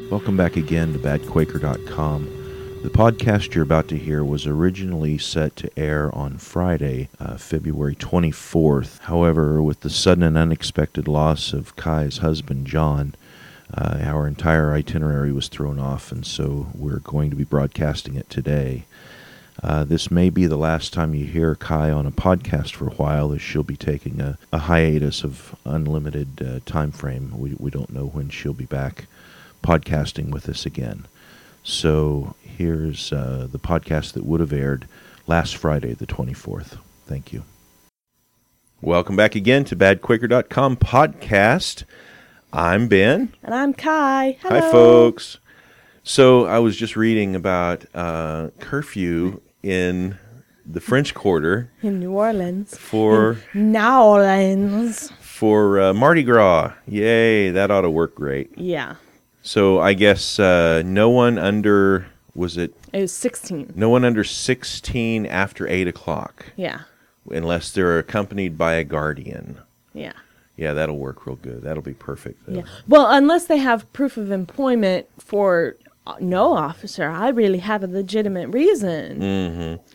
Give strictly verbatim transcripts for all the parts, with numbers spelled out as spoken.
Welcome back again to bad quaker dot com. The podcast you're about to hear was originally set to air on Friday, uh, February twenty-fourth. However, with the sudden and unexpected loss of Kai's husband, John, uh, our entire itinerary was thrown off, and so we're going to be broadcasting it today. Uh, this may be the last time you hear Kai on a podcast for a while, as she'll be taking a, a hiatus of unlimited uh, time frame. We, we don't know when she'll be back podcasting with us again. So here's uh, the podcast that would have aired last Friday, the twenty-fourth. Thank you. Welcome back again to bad quaker dot com podcast. I'm Ben. And I'm Kai. Hello. Hi, folks. So I was just reading about uh, curfew in the French Quarter. In New Orleans. For in New Orleans. For uh, Mardi Gras. Yay, that ought to work great. Yeah. So I guess uh, no one under, was it? It was sixteen. No one under sixteen after eight o'clock. Yeah. Unless they're accompanied by a guardian. Yeah. Yeah, that'll work real good. That'll be perfect. Yeah. Well, unless they have proof of employment for no officer. I really have a legitimate reason. Mm-hmm.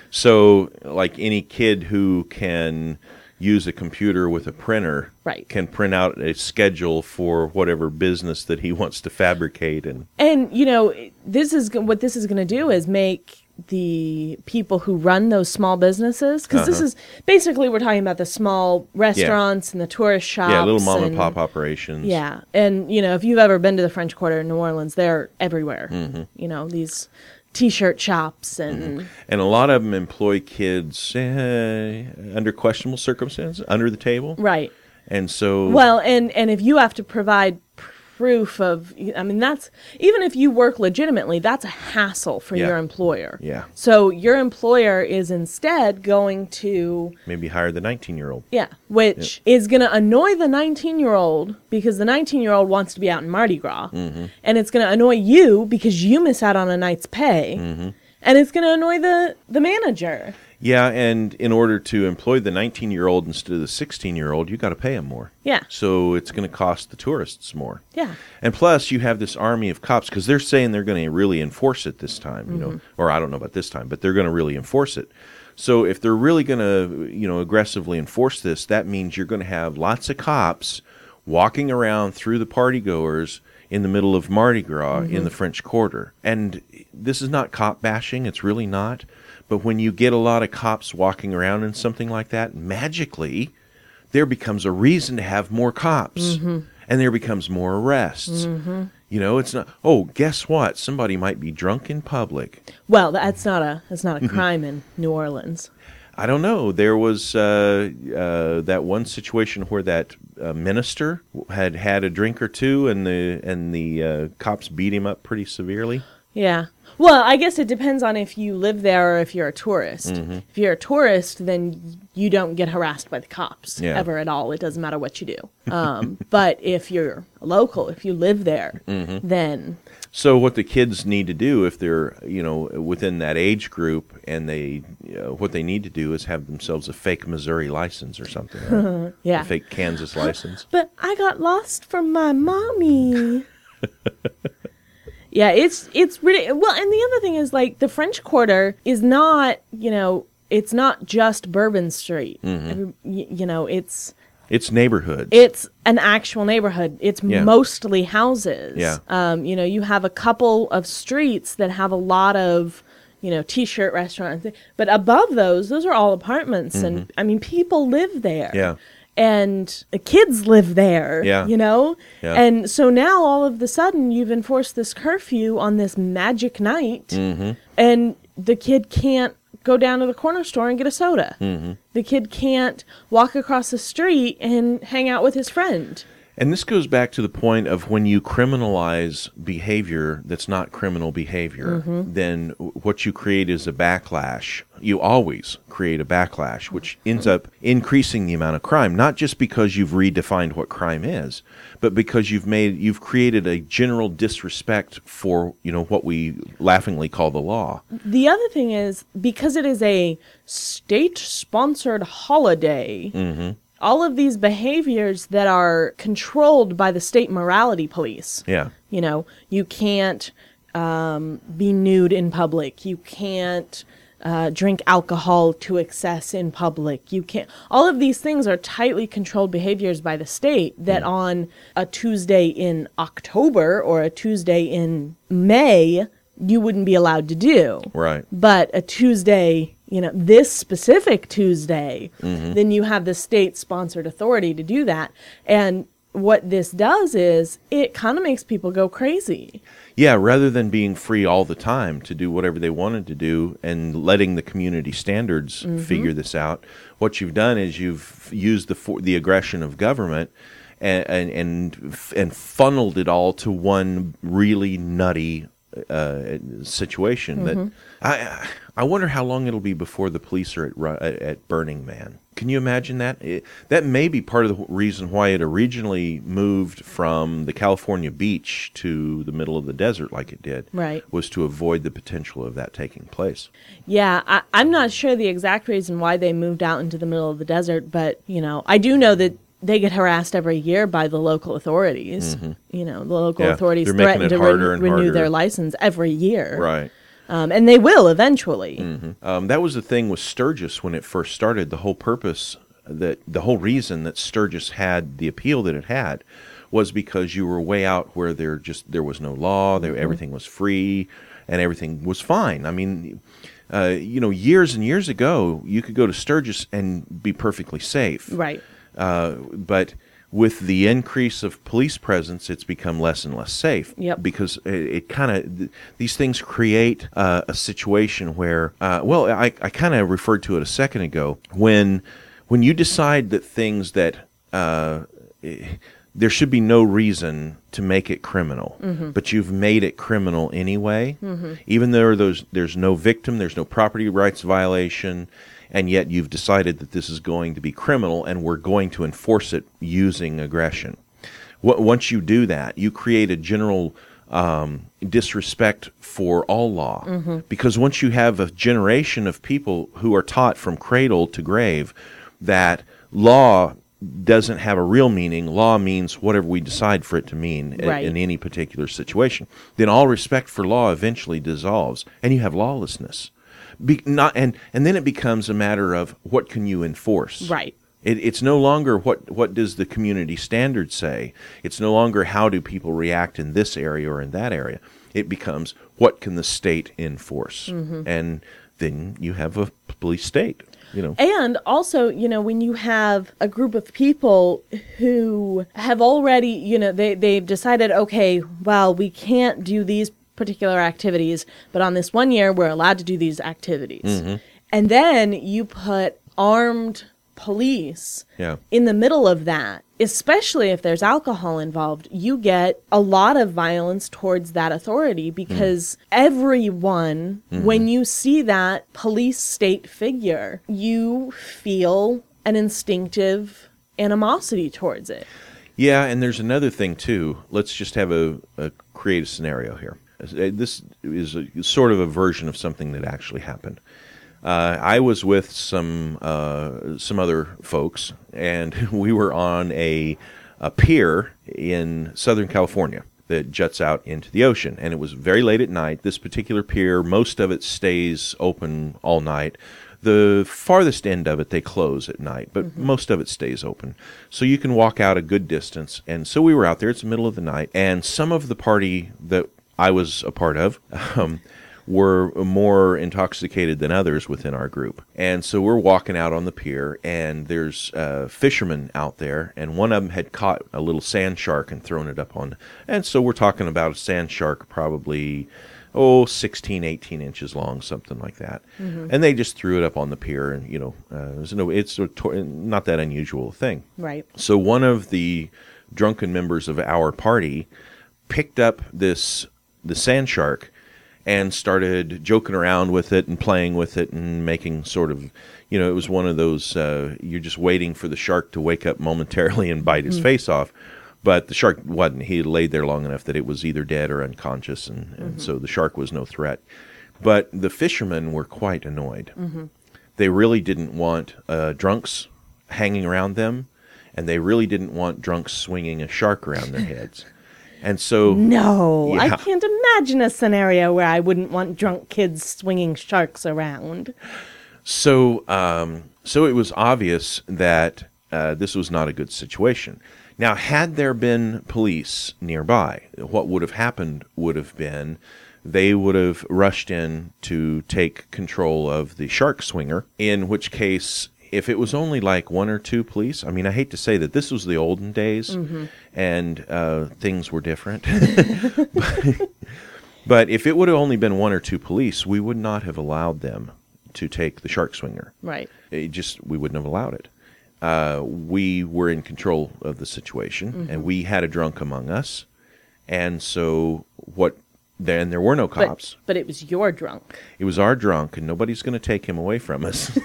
So, like any kid who can use a computer with a printer, right, can print out a schedule for whatever business that he wants to fabricate. And, and you know, this is what this is going to do is make the people who run those small businesses, because uh-huh. this is basically, we're talking about the small restaurants yeah. and the tourist shops. Yeah, little mom and, and pop operations. Yeah. And, you know, if you've ever been to the French Quarter in New Orleans, they're everywhere. Mm-hmm. You know, these T-shirt shops and... Mm-hmm. And a lot of them employ kids uh, under questionable circumstances, under the table. Right. And so... Well, and, and if you have to provide proof of, I mean, that's, even if you work legitimately, that's a hassle for yeah. your employer. Yeah. So your employer is instead going to... Maybe hire the nineteen-year-old. Yeah, which yeah. is going to annoy the nineteen-year-old because the nineteen-year-old wants to be out in Mardi Gras. Mm-hmm. And it's going to annoy you because you miss out on a night's pay. Mm-hmm. And it's going to annoy the, the manager. Yeah, and in order to employ the nineteen-year-old instead of the sixteen-year-old, you got to pay him more. Yeah. So it's going to cost the tourists more. Yeah. And plus, you have this army of cops, because they're saying they're going to really enforce it this time, you mm-hmm. know, or I don't know about this time, but they're going to really enforce it. So if they're really going to, you know, aggressively enforce this, that means you're going to have lots of cops walking around through the partygoers in the middle of Mardi Gras mm-hmm. in the French Quarter. And this is not cop bashing, it's really not. But when you get a lot of cops walking around in something like that, magically, there becomes a reason to have more cops. Mm-hmm. And there becomes more arrests. Mm-hmm. You know, it's not, oh, guess what? Somebody might be drunk in public. Well, that's not a that's not a crime in New Orleans. I don't know. There was uh, uh, that one situation where that uh, minister had had a drink or two, and the, and the uh, cops beat him up pretty severely. Yeah. Well, I guess it depends on if you live there or if you're a tourist. Mm-hmm. If you're a tourist, then you don't get harassed by the cops yeah. ever at all. It doesn't matter what you do. Um, but if you're a local, if you live there, mm-hmm. then... So what the kids need to do if they're, you know, within that age group, and they, you know, what they need to do is have themselves a fake Missouri license or something. Right? yeah. A fake Kansas license. But I got lost from my mommy. Yeah, it's it's really well, and the other thing is, like, the French Quarter is not, you know, it's not just Bourbon Street. Mm-hmm. Every, you, you know, it's it's neighborhoods. It's an actual neighborhood. It's yeah. mostly houses. Yeah. Um, you know, you have a couple of streets that have a lot of, you know, T-shirt restaurants, but above those, those are all apartments, mm-hmm. and I mean, people live there. Yeah. And the kids live there, yeah. you know? Yeah. And so now all of a sudden you've enforced this curfew on this magic night, mm-hmm. and the kid can't go down to the corner store and get a soda. Mm-hmm. The kid can't walk across the street and hang out with his friend. And this goes back to the point of when you criminalize behavior that's not criminal behavior, mm-hmm. then what you create is a backlash. You always create a backlash, which ends up increasing the amount of crime, not just because you've redefined what crime is, but because you've made you've created a general disrespect for, you know, what we laughingly call the law. The other thing is, because it is a state-sponsored holiday, mm-hmm. all of these behaviors that are controlled by the state morality police. Yeah. You know, you can't um, be nude in public. You can't uh, drink alcohol to excess in public. You can't. All of these things are tightly controlled behaviors by the state that mm. on a Tuesday in October or a Tuesday in May, you wouldn't be allowed to do. Right. But a Tuesday, you know, this specific Tuesday, mm-hmm. then you have the state-sponsored authority to do that. And what this does is it kind of makes people go crazy. Yeah, rather than being free all the time to do whatever they wanted to do and letting the community standards mm-hmm. figure this out, what you've done is you've used the for, the aggression of government and, and and and funneled it all to one really nutty uh, situation. Mm-hmm. That I I wonder how long it'll be before the police are at at Burning Man. Can you imagine that? It, that may be part of the reason why it originally moved from the California beach to the middle of the desert like it did. Right. Was to avoid the potential of that taking place. Yeah, I, I'm not sure the exact reason why they moved out into the middle of the desert, but, you know, I do know that they get harassed every year by the local authorities. Mm-hmm. You know, the local yeah, authorities threaten to re- renew harder. their license every year. Right. Um, and they will eventually. Mm-hmm. Um, that was the thing with Sturgis when it first started. The whole purpose, that the whole reason that Sturgis had the appeal that it had, was because you were way out where there just there was no law, there, mm-hmm. everything was free, and everything was fine. I mean, uh, you know, years and years ago, you could go to Sturgis and be perfectly safe. Right. Uh, but with the increase of police presence, it's become less and less safe. Yep. Because it, it kind of, th- these things create uh, a situation where, uh, well, I, I kind of referred to it a second ago, when when you decide that things that, uh, there should be no reason to make it criminal, mm-hmm. but you've made it criminal anyway, mm-hmm. even though there's, there's no victim, there's no property rights violation, and yet you've decided that this is going to be criminal and we're going to enforce it using aggression. Once you do that, you create a general um, disrespect for all law. Mm-hmm. Because once you have a generation of people who are taught from cradle to grave that law doesn't have a real meaning, law means whatever we decide for it to mean right. in, in any particular situation, then all respect for law eventually dissolves and you have lawlessness. Be, not and, and then it becomes a matter of what can you enforce. Right. It, it's no longer what, what does the community standard say. It's no longer how do people react in this area or in that area. It becomes what can the state enforce. Mm-hmm. And then you have a police state. You know. And also, you know, when you have a group of people who have already, you know, they, they've decided, okay, well, we can't do these particular activities, but on this one year we're allowed to do these activities. Mm-hmm. And then you put armed police yeah. in the middle of that, especially if there's alcohol involved, you get a lot of violence towards that authority because mm. everyone, mm-hmm. when you see that police state figure, you feel an instinctive animosity towards it. Yeah, and there's another thing too. Let's just have a, a create a scenario here. This is a, sort of a version of something that actually happened. Uh, I was with some uh, some other folks, and we were on a, a pier in Southern California that juts out into the ocean. And it was very late at night. This particular pier, most of it stays open all night. The farthest end of it, they close at night, but mm-hmm. most of it stays open. So you can walk out a good distance. And so we were out there. It's the middle of the night. And some of the party that I was a part of um, were more intoxicated than others within our group. And so we're walking out on the pier, and there's uh, fishermen out there, and one of them had caught a little sand shark and thrown it up on. And so we're talking about a sand shark probably... oh, sixteen, eighteen inches long, something like that. Mm-hmm. And they just threw it up on the pier, and, you know, uh, it was no, it's a tor- not that unusual thing. Right. So one of the drunken members of our party picked up this the sand shark and started joking around with it and playing with it and making sort of, you know, it was one of those, uh, you're just waiting for the shark to wake up momentarily and bite his mm-hmm. face off. But the shark wasn't. He laid there long enough that it was either dead or unconscious, and, and mm-hmm. so the shark was no threat. But the fishermen were quite annoyed. Mm-hmm. They really didn't want uh, drunks hanging around them, and they really didn't want drunks swinging a shark around their heads. And so... No, yeah. I can't imagine a scenario where I wouldn't want drunk kids swinging sharks around. So, um, so it was obvious that uh, this was not a good situation. Now, had there been police nearby, what would have happened would have been they would have rushed in to take control of the shark swinger, in which case, if it was only like one or two police, I mean, I hate to say that this was the olden days, mm-hmm. and uh, things were different. but, but if it would have only been one or two police, we would not have allowed them to take the shark swinger. Right. It just, we wouldn't have allowed it. Uh, we were in control of the situation, mm-hmm. and we had a drunk among us, and so what? Then there were no cops. But, but it was your drunk. It was our drunk, and nobody's going to take him away from us.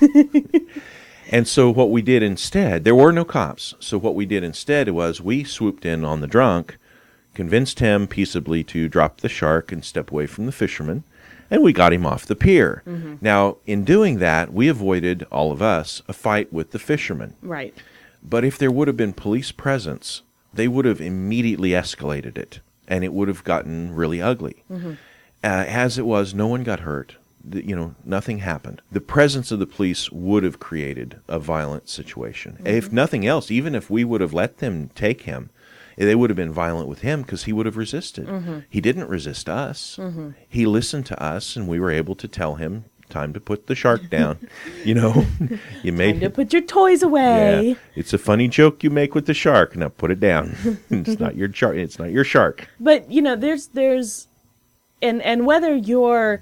And so what we did instead, there were no cops. So what we did instead was we swooped in on the drunk, convinced him peaceably to drop the shark and step away from the fisherman, and we got him off the pier. Mm-hmm. Now, in doing that, we avoided, all of us, a fight with the fisherman. Right. But if there would have been police presence, they would have immediately escalated it, and it would have gotten really ugly. Mm-hmm. Uh, as it was, no one got hurt. The, you know, nothing happened. The presence of the police would have created a violent situation. Mm-hmm. If nothing else, even if we would have let them take him, they would have been violent with him because he would have resisted. Mm-hmm. He didn't resist us. Mm-hmm. He listened to us, and we were able to tell him, time to put the shark down. You know, you made time to put your toys away. Yeah, it's a funny joke you make with the shark. Now put it down. It's not your shark. It's not your shark. But you know, there's there's, and and whether you're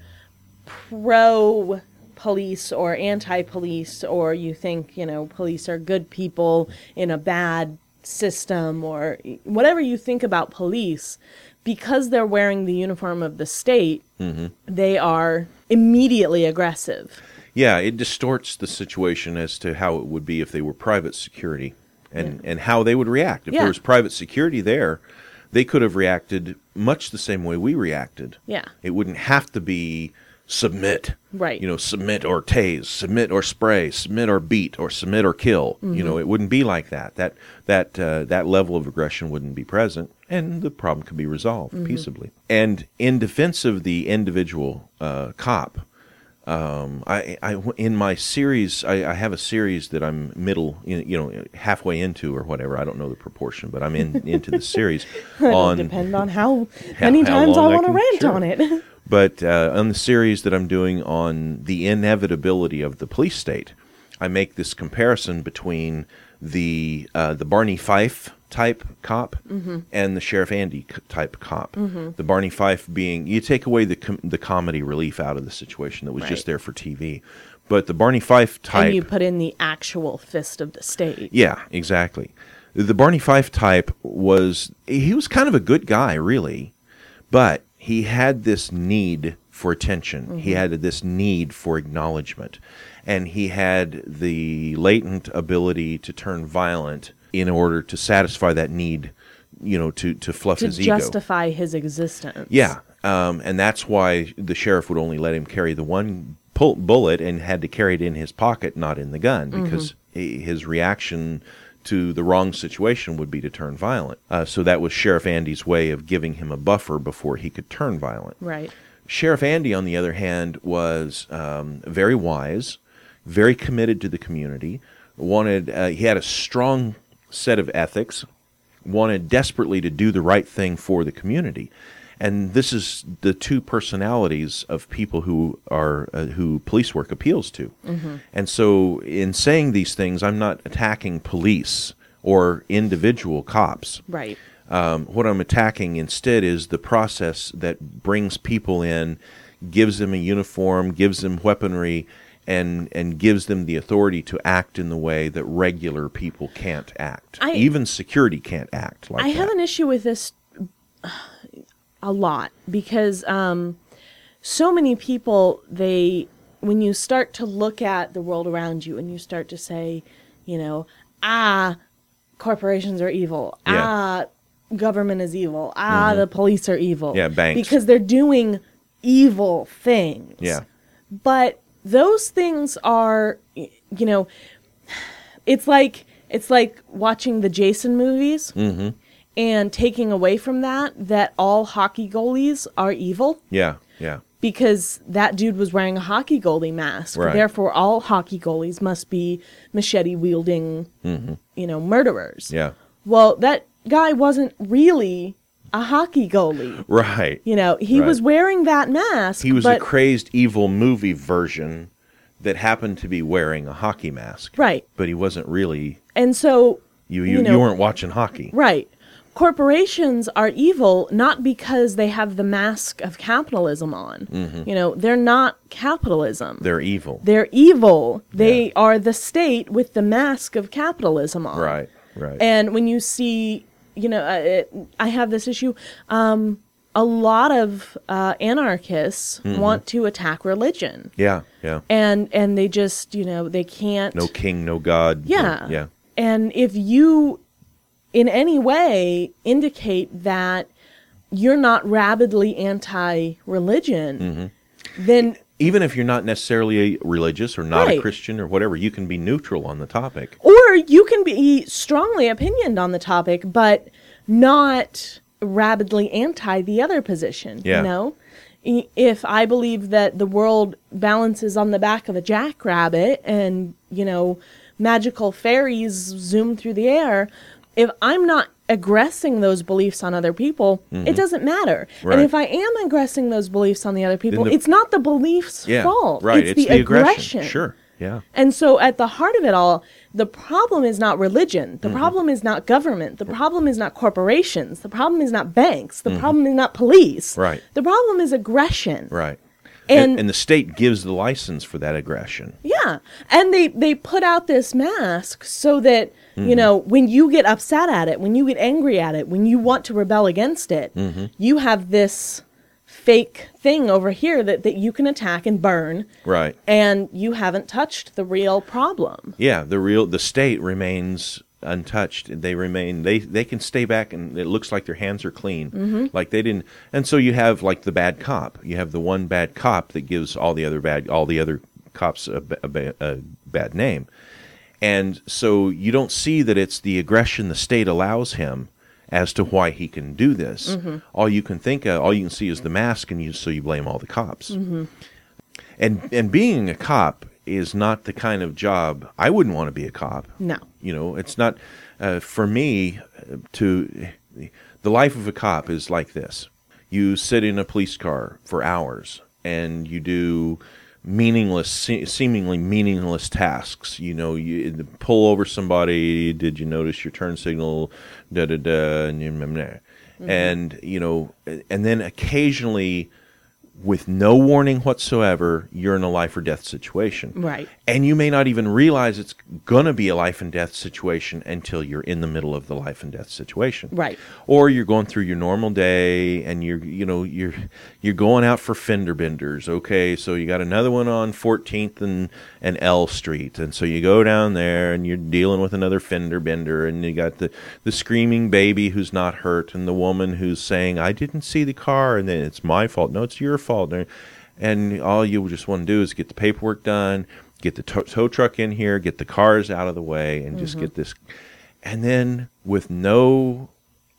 pro police or anti police, or you think you know police are good people in a bad system, or whatever you think about police, because they're wearing the uniform of the state, mm-hmm. they are immediately aggressive. Yeah, it distorts the situation as to how it would be if they were private security, and, yeah. and how they would react. If yeah. there was private security there, they could have reacted much the same way we reacted. Yeah. It wouldn't have to be submit. Right. You know, submit or tase, submit or spray, submit or beat, or submit or kill. Mm-hmm. You know, it wouldn't be like that. That that uh, that level of aggression wouldn't be present, and the problem could be resolved mm-hmm. peaceably. And in defense of the individual uh, cop, um, I, I in my series, I, I have a series that I'm middle, you know, halfway into or whatever. I don't know the proportion, but I'm in into the series. It'll on depend on how many how, times how I want to rant sure. on it. But uh, on the series that I'm doing on the inevitability of the police state, I make this comparison between the uh, the Barney Fife type cop mm-hmm. and the Sheriff Andy type cop. Mm-hmm. The Barney Fife being, you take away the com- the comedy relief out of the situation that was right. just there for T V. But the Barney Fife type... And you put in the actual fist of the state. Yeah, exactly. The Barney Fife type was, he was kind of a good guy, really, but he had this need for attention. Mm-hmm. He had this need for acknowledgement. And he had the latent ability to turn violent in order to satisfy that need, you know, to, to fluff to his ego. To justify his existence. Yeah. Um, and that's why the sheriff would only let him carry the one pull- bullet and had to carry it in his pocket, not in the gun, because mm-hmm. his reaction to the wrong situation would be to turn violent. Uh, so that was Sheriff Andy's way of giving him a buffer before he could turn violent. Right. Sheriff Andy, on the other hand, was um, very wise, very committed to the community, wanted, uh, he had a strong set of ethics, wanted desperately to do the right thing for the community. And this is the two personalities of people who are uh, who police work appeals to. Mm-hmm. And so in saying these things, I'm not attacking police or individual cops. Right. Um, what I'm attacking instead is the process that brings people in, gives them a uniform, gives them weaponry, and and gives them the authority to act in the way that regular people can't act. I, Even security can't act like I that. have an issue with this a lot, because um, so many people, they, when you start to look at the world around you and you start to say, you know, ah, corporations are evil, yeah. ah, government is evil, ah, mm-hmm. the police are evil. Yeah, banks. Because they're doing evil things. Yeah. But those things are, you know, it's like It's like watching the Jason movies Mm-hmm. and taking away from that that all hockey goalies are evil. Yeah, yeah. Because that dude was wearing a hockey goalie mask. Right. Therefore, all hockey goalies must be machete-wielding, Mm-hmm. you know, murderers. Yeah. Well, that guy wasn't really a hockey goalie. Right. You know, he Right. was wearing that mask. He was but, a crazed evil movie version that happened to be wearing a hockey mask. Right. But he wasn't really... And so... You you, you know, you weren't watching hockey. Right. Corporations are evil not because they have the mask of capitalism on. Mm-hmm. You know, they're not capitalism. They're evil. They're evil. They Yeah. are the state with the mask of capitalism on. Right, right. And when you see, you know, uh, it, I have this issue. Um, a lot of uh, anarchists Mm-hmm. want to attack religion, yeah, yeah. and and they just, you know, they can't. No king, no God. Yeah. Yeah. And if you, in any way, indicate that you're not rabidly anti-religion, Mm-hmm. then Even if you're not necessarily a religious or not Right. a Christian or whatever, you can be neutral on the topic. or you can be strongly opinioned on the topic, but not rabidly anti the other position. Yeah. You know, I- if I believe that the world balances on the back of a jackrabbit, and you know, magical fairies zoom through the air, if I'm not aggressing those beliefs on other people, it doesn't matter. Right. And if I am aggressing those beliefs on the other people, the- it's not the belief's Yeah, fault. right. It's, It's, the, the, aggression. Sure. Yeah. And so at the heart of it all, the problem is not religion. The Mm-hmm. problem is not government. The problem is not corporations. The problem is not banks. Mm-hmm. The problem is not police. Right. The problem is aggression. Right. And- And, and the state gives the license for that aggression. Yeah. And they, they put out this mask so that, Mm-hmm. you know, when you get upset at it, when you get angry at it, when you want to rebel against it, Mm-hmm. you have this fake thing over here that, that you can attack and burn, Right. and you haven't touched the real problem. Yeah, the real the state remains untouched. They remain they they can stay back, and it looks like their hands are clean. Mm-hmm. Like they didn't. And so you have like the bad cop. You have the one bad cop that gives all the other bad all the other cops a, ba- a, ba- a bad name. And so you don't see that it's the aggression the state allows him as to why he can do this. Mm-hmm. All you can think of, all you can see is the mask, and you so you blame all the cops. Mm-hmm. And and being a cop is not the kind of job I wouldn't want to be a cop. No. You know, it's not uh, for me uh, to the life of a cop is like this. You sit in a police car for hours and you do meaningless, se- seemingly meaningless tasks. You know, you pull over somebody. Did you notice your turn signal? Da da da. And you mm-hmm. and you know, and then occasionally, with no warning whatsoever, you're in a life or death situation. Right. And you may not even realize it's going to be a life and death situation until you're in the middle of the life and death situation. Right. Or you're going through your normal day and you're, you know, you're you're going out for fender benders. Okay, so you got another one on fourteenth and, and L Street. And so you go down there and you're dealing with another fender bender, and you got the, the screaming baby who's not hurt, and the woman who's saying, I didn't see the car, and then it's my fault. No, it's your fault. And all you just want to do is get the paperwork done, get the tow, tow truck in here, get the cars out of the way, and just Mm-hmm. get this. And then with no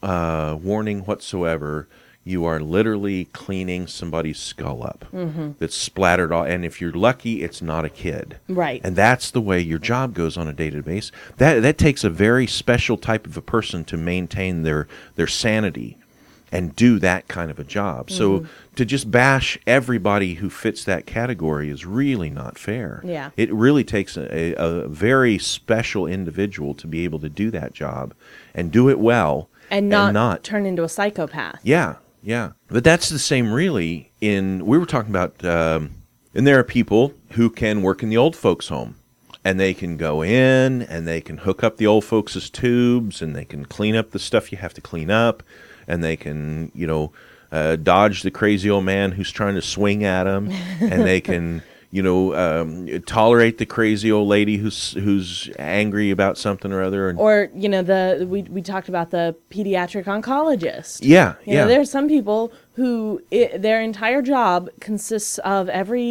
uh, warning whatsoever, you are literally cleaning somebody's skull up Mm-hmm. that's splattered all. And if you're lucky, it's not a kid. Right. And that's the way your job goes on a day-to-day basis. That that takes a very special type of a person to maintain their their sanity and do that kind of a job. Mm-hmm. So to just bash everybody who fits that category is really not fair. Yeah. It really takes a, a very special individual to be able to do that job and do it well. And not, not turn into a psychopath. Yeah, yeah. But that's the same really in, we were talking about, um, and there are people who can work in the old folks' home. And they can go in and they can hook up the old folks' tubes, and they can clean up the stuff you have to clean up. And they can, you know, uh, dodge the crazy old man who's trying to swing at them. And they can, you know, um, tolerate the crazy old lady who's who's angry about something or other. And, Or, you know, the we we talked about the pediatric oncologist. yeah, You yeah. know, there are some people who I their entire job consists of every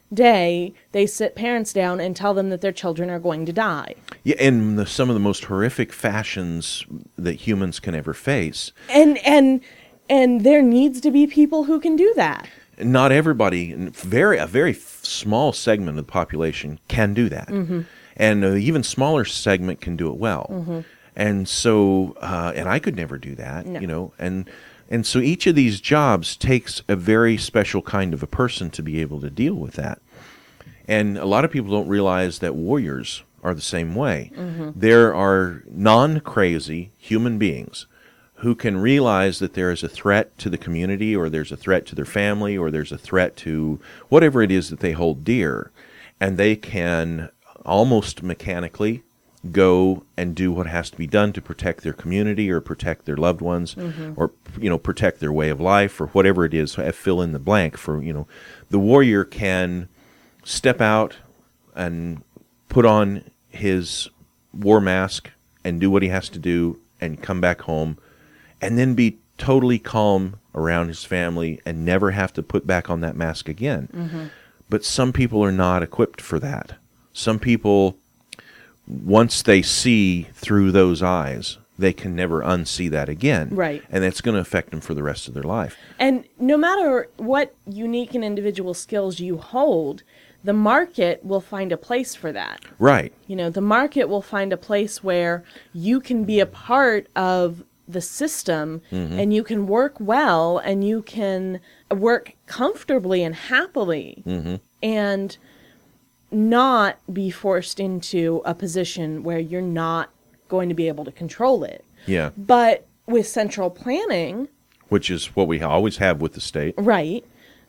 day they sit parents down and tell them that their children are going to die. Yeah, in the, some of the most horrific fashions that humans can ever face. And and and there needs to be people who can do that. Not everybody, very a very small segment of the population can do that. Mm-hmm. And an even smaller segment can do it well. Mm-hmm. And so, uh, and I could never do that, no. you know, and and so each of these jobs takes a very special kind of a person to be able to deal with that. And a lot of people don't realize that warriors are the same way. Mm-hmm. There are non-crazy human beings who can realize that there is a threat to the community, or there's a threat to their family, or there's a threat to whatever it is that they hold dear, and they can almost mechanically go and do what has to be done to protect their community or protect their loved ones, mm-hmm. or, you know, protect their way of life, or whatever it is. Fill in the blank for, you know, the warrior can step out and put on his war mask and do what he has to do and come back home and then be totally calm around his family and never have to put back on that mask again. Mm-hmm. But some people are not equipped for that. Some people, once they see through those eyes, they can never unsee that again. Right. And it's going to affect them for the rest of their life. And no matter what unique and individual skills you hold, the market will find a place for that. Right. You know, the market will find a place where you can be a part of the system, mm-hmm. and you can work well, and you can work comfortably and happily, mm-hmm. and not be forced into a position where you're not going to be able to control it. Yeah. But with central planning, which is what we always have with the state. Right.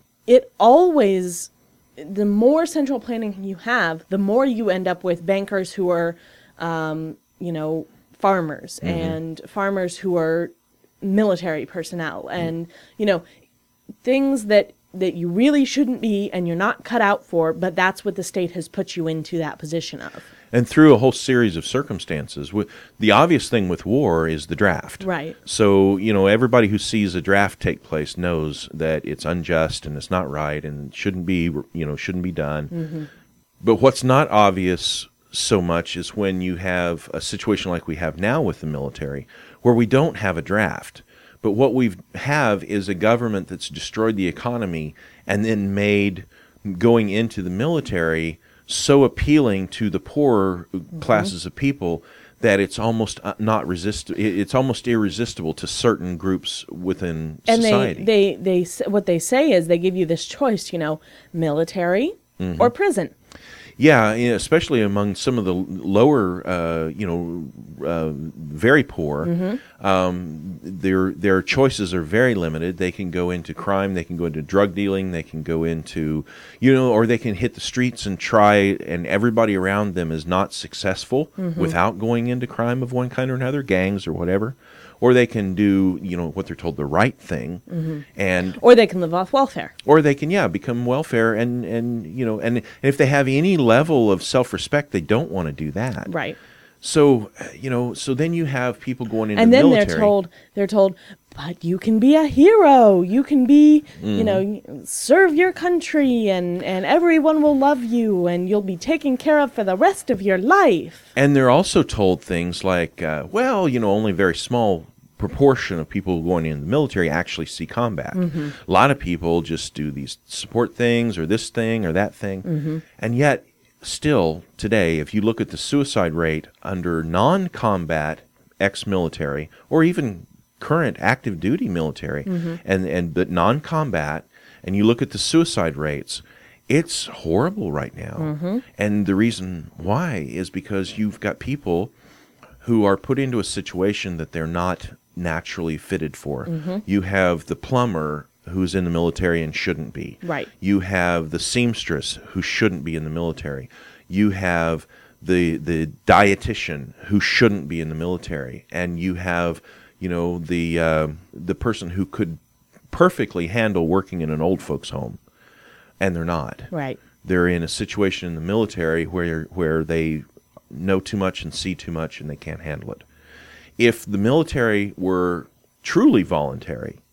It always, the more central planning you have, the more you end up with bankers who are, um, you know, farmers, mm-hmm. and farmers who are military personnel, and, you know, things that, that you really shouldn't be and you're not cut out for, but that's what the state has put you into that position of. And through a whole series of circumstances. The obvious thing with war is the draft. Right. So, you know, everybody who sees a draft take place knows that it's unjust and it's not right and shouldn't be, you know, shouldn't be done. Mm-hmm. But what's not obvious so much is when you have a situation like we have now with the military, where we don't have a draft. But what we have is a government that's destroyed the economy and then made going into the military so appealing to the poorer mm-hmm. classes of people that it's almost not resist. It's almost irresistible to certain groups within and society. And they, they, they, what they say is they give you this choice, you know, military mm-hmm. or prison. Yeah, especially among some of the lower, uh, you know, uh, very poor, mm-hmm. um, their their choices are very limited. They can go into crime, they can go into drug dealing, they can go into, you know, or they can hit the streets and try, and everybody around them is not successful mm-hmm. without going into crime of one kind or another, gangs or whatever. Or they can do, you know, what they're told the right thing, mm-hmm. and or they can live off welfare. Or they can, yeah, become welfare, and, and you know, and, and if they have any level of self-respect, they don't want to do that. Right. So, you know, so then you have people going into and the then military. they're told, they're told, but you can be a hero. You can be, mm-hmm. you know, serve your country, and, and everyone will love you, and you'll be taken care of for the rest of your life. And they're also told things like, uh, well, you know, only very small proportion of people going into the military actually see combat. Mm-hmm. A lot of people just do these support things or this thing or that thing. Mm-hmm. And yet, still today, if you look at the suicide rate under non-combat ex-military or even current active duty military mm-hmm. and, and but non-combat, and you look at the suicide rates, it's horrible right now. Mm-hmm. And the reason why is because you've got people who are put into a situation that they're not naturally fitted for. Mm-hmm. You have the plumber who's in the military and shouldn't be. Right. You have the seamstress who shouldn't be in the military. You have the the dietitian who shouldn't be in the military, and you have, you know, the uh, the person who could perfectly handle working in an old folks' home, and they're not. Right. They're in a situation in the military where where they know too much and see too much, and they can't handle it. If the military were truly voluntary,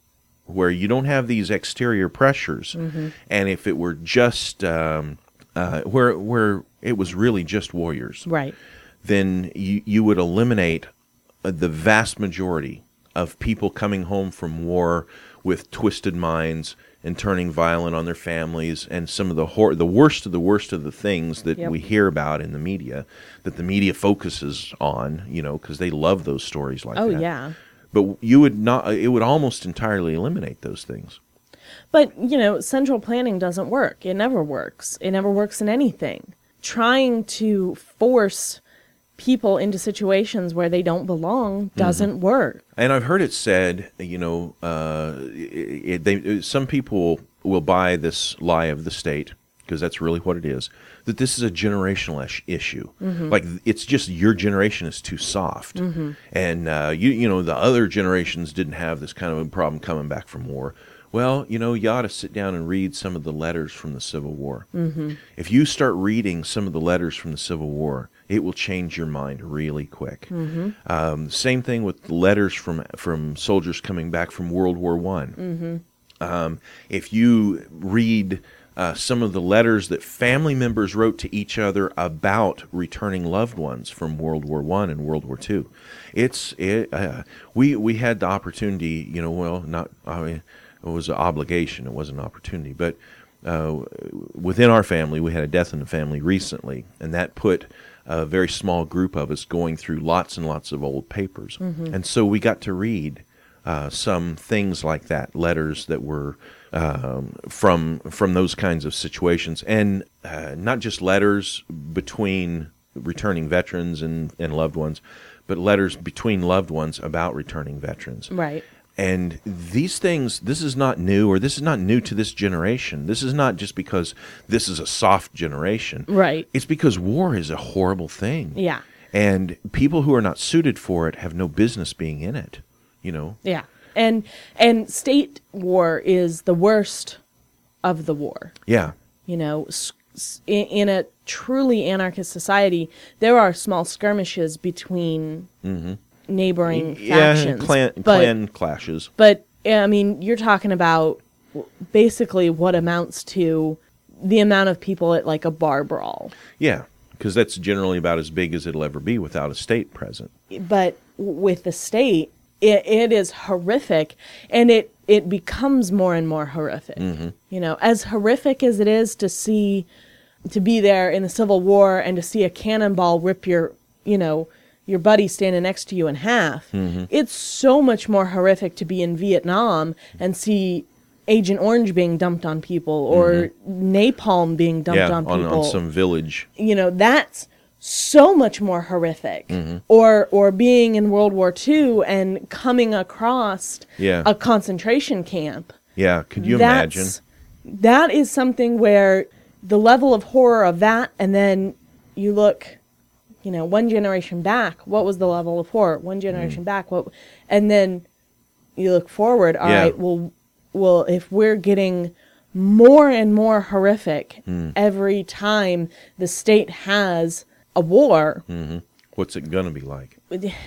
where you don't have these exterior pressures, Mm-hmm. and if it were just um, uh, where where it was really just warriors, Right. then you you would eliminate uh, the vast majority of people coming home from war with twisted minds and turning violent on their families, and some of the hor- the worst of the worst of the things that Yep. we hear about in the media, that the media focuses on, you know, because they love those stories like Oh, that. yeah. But you would not, it would almost entirely eliminate those things. But, you know, central planning doesn't work. It never works. It never works in anything. Trying to force people into situations where they don't belong doesn't Mm-hmm. work. And I've heard it said, you know, uh, it, they, some people will buy this lie of the state, because that's really what it is, that this is a generational ish- issue. Mm-hmm. Like, it's just your generation is too soft. Mm-hmm. And, uh, you you know, the other generations didn't have this kind of a problem coming back from war. Well, you know, you ought to sit down and read some of the letters from the Civil War. Mm-hmm. If you start reading some of the letters from the Civil War, it will change your mind really quick. Mm-hmm. Um, same thing with letters from from soldiers coming back from World War One. Mm-hmm. Um, if you read uh, some of the letters that family members wrote to each other about returning loved ones from World War One and World War Two, it's it. Uh, we we had the opportunity. You know, well, not I mean, it was an obligation. It wasn't an opportunity, but. Uh, within our family, we had a death in the family recently, and that put a very small group of us going through lots and lots of old papers. Mm-hmm. And so we got to read uh, some things like that, letters that were um, from from those kinds of situations, and uh, not just letters between returning veterans and, and loved ones, but letters between loved ones about returning veterans. Right. And these things, this is not new, or this is not new to this generation. This is not just because this is a soft generation. Right. It's because war is a horrible thing. Yeah. And people who are not suited for it have no business being in it, you know? Yeah. And and state war is the worst of the war. Yeah. You know, s- s- in, in a truly anarchist society, there are small skirmishes between Mm-hmm. neighboring Yeah, factions. clan, but, clan clashes. but, I mean, you're talking about basically what amounts to the amount of people at, like, a bar brawl. Yeah, because that's generally about as big as it'll ever be without a state present. But with the state, it, it is horrific, and it, it becomes more and more horrific. Mm-hmm. You know, as horrific as it is to see, to be there in the Civil War and to see a cannonball rip your, you know, your buddy standing next to you in half, Mm-hmm. it's so much more horrific to be in Vietnam and see Agent Orange being dumped on people, or napalm being dumped Mm-hmm. Yeah, on on, people. on some village. You know, that's so much more horrific. Mm-hmm. Or or being in World War Two and coming across Yeah. a concentration camp. Yeah, could you That's- imagine? That is something where the level of horror of that, and then you look, you know, one generation back, what was the level of horror? One generation back, what? And then you look forward. All Yeah. right, well, well, if we're getting more and more horrific every time the state has a war, Mm-hmm. What's it going to be like?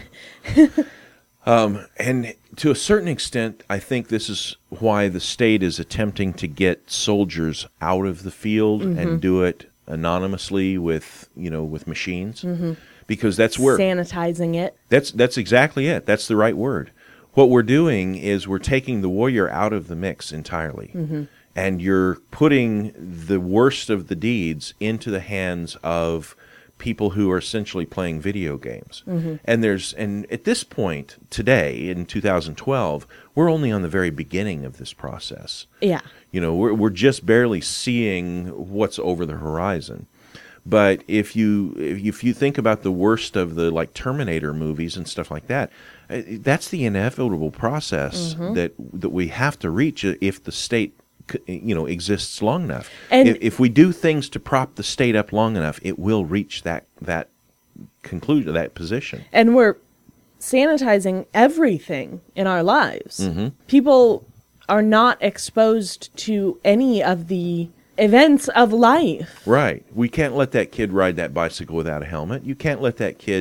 Um, and to a certain extent, I think this is why the state is attempting to get soldiers out of the field and do it anonymously with, you know, with machines, because that's where sanitizing it. that's that's exactly it. That's the right word. What we're doing is we're taking the warrior out of the mix entirely, and you're putting the worst of the deeds into the hands of people who are essentially playing video games. And there's and at this point today in two thousand twelve, we're only on the very beginning of this process. Yeah. You know, we're we're just barely seeing what's over the horizon. But if you if you think about the worst of the like Terminator movies and stuff like that, uh, that's the inevitable process that that we have to reach if the state c- you know exists long enough. And- if, if we do things to prop the state up long enough, it will reach that that conclusion, that position. And we're sanitizing everything in our lives. Mm-hmm. People are not exposed to any of the events of life. Right. We can't let that kid ride that bicycle without a helmet. You can't let that kid,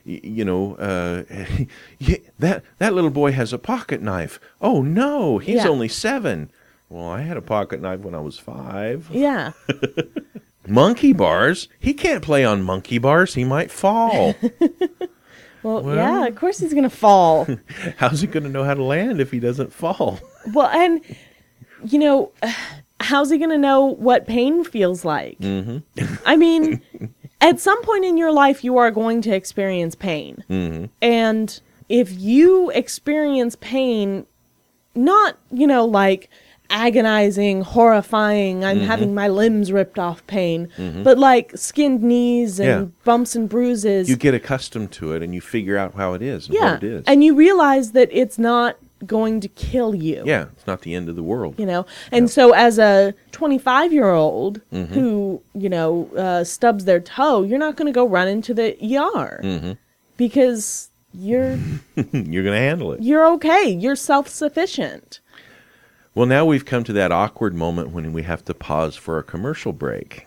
y- you know, uh, yeah, that that little boy has a pocket knife. Oh no, he's Yeah. only seven. Well, I had a pocket knife when I was five. Yeah. Monkey bars. He can't play on monkey bars. He might fall. Well, Well- yeah, of course he's going to fall. How's he going to know how to land if he doesn't fall? Well, and, you know, how's he going to know what pain feels like? Mm-hmm. I mean, at some point in your life, you are going to experience pain. Mm-hmm. And if you experience pain, not, you know, like agonizing, horrifying, I'm Mm-hmm. having my limbs ripped off pain, but like skinned knees and Yeah. bumps and bruises. You get accustomed to it and you figure out how it is and yeah. what it is. And you realize that it's not going to kill you. yeah, it's not the end of the world. You know, and so as a twenty-five-year-old Mm-hmm. who, you know, uh, stubs their toe, you're not going to go run into the E R Mm-hmm. because you're You're going to handle it. you're okay. You're self-sufficient. Well, now we've come to that awkward moment when we have to pause for a commercial break.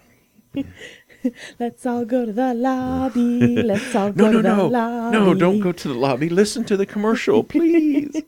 Let's all go to the lobby. Let's all No, go no, to the no. lobby. No, don't go to the lobby. Listen to the commercial, please.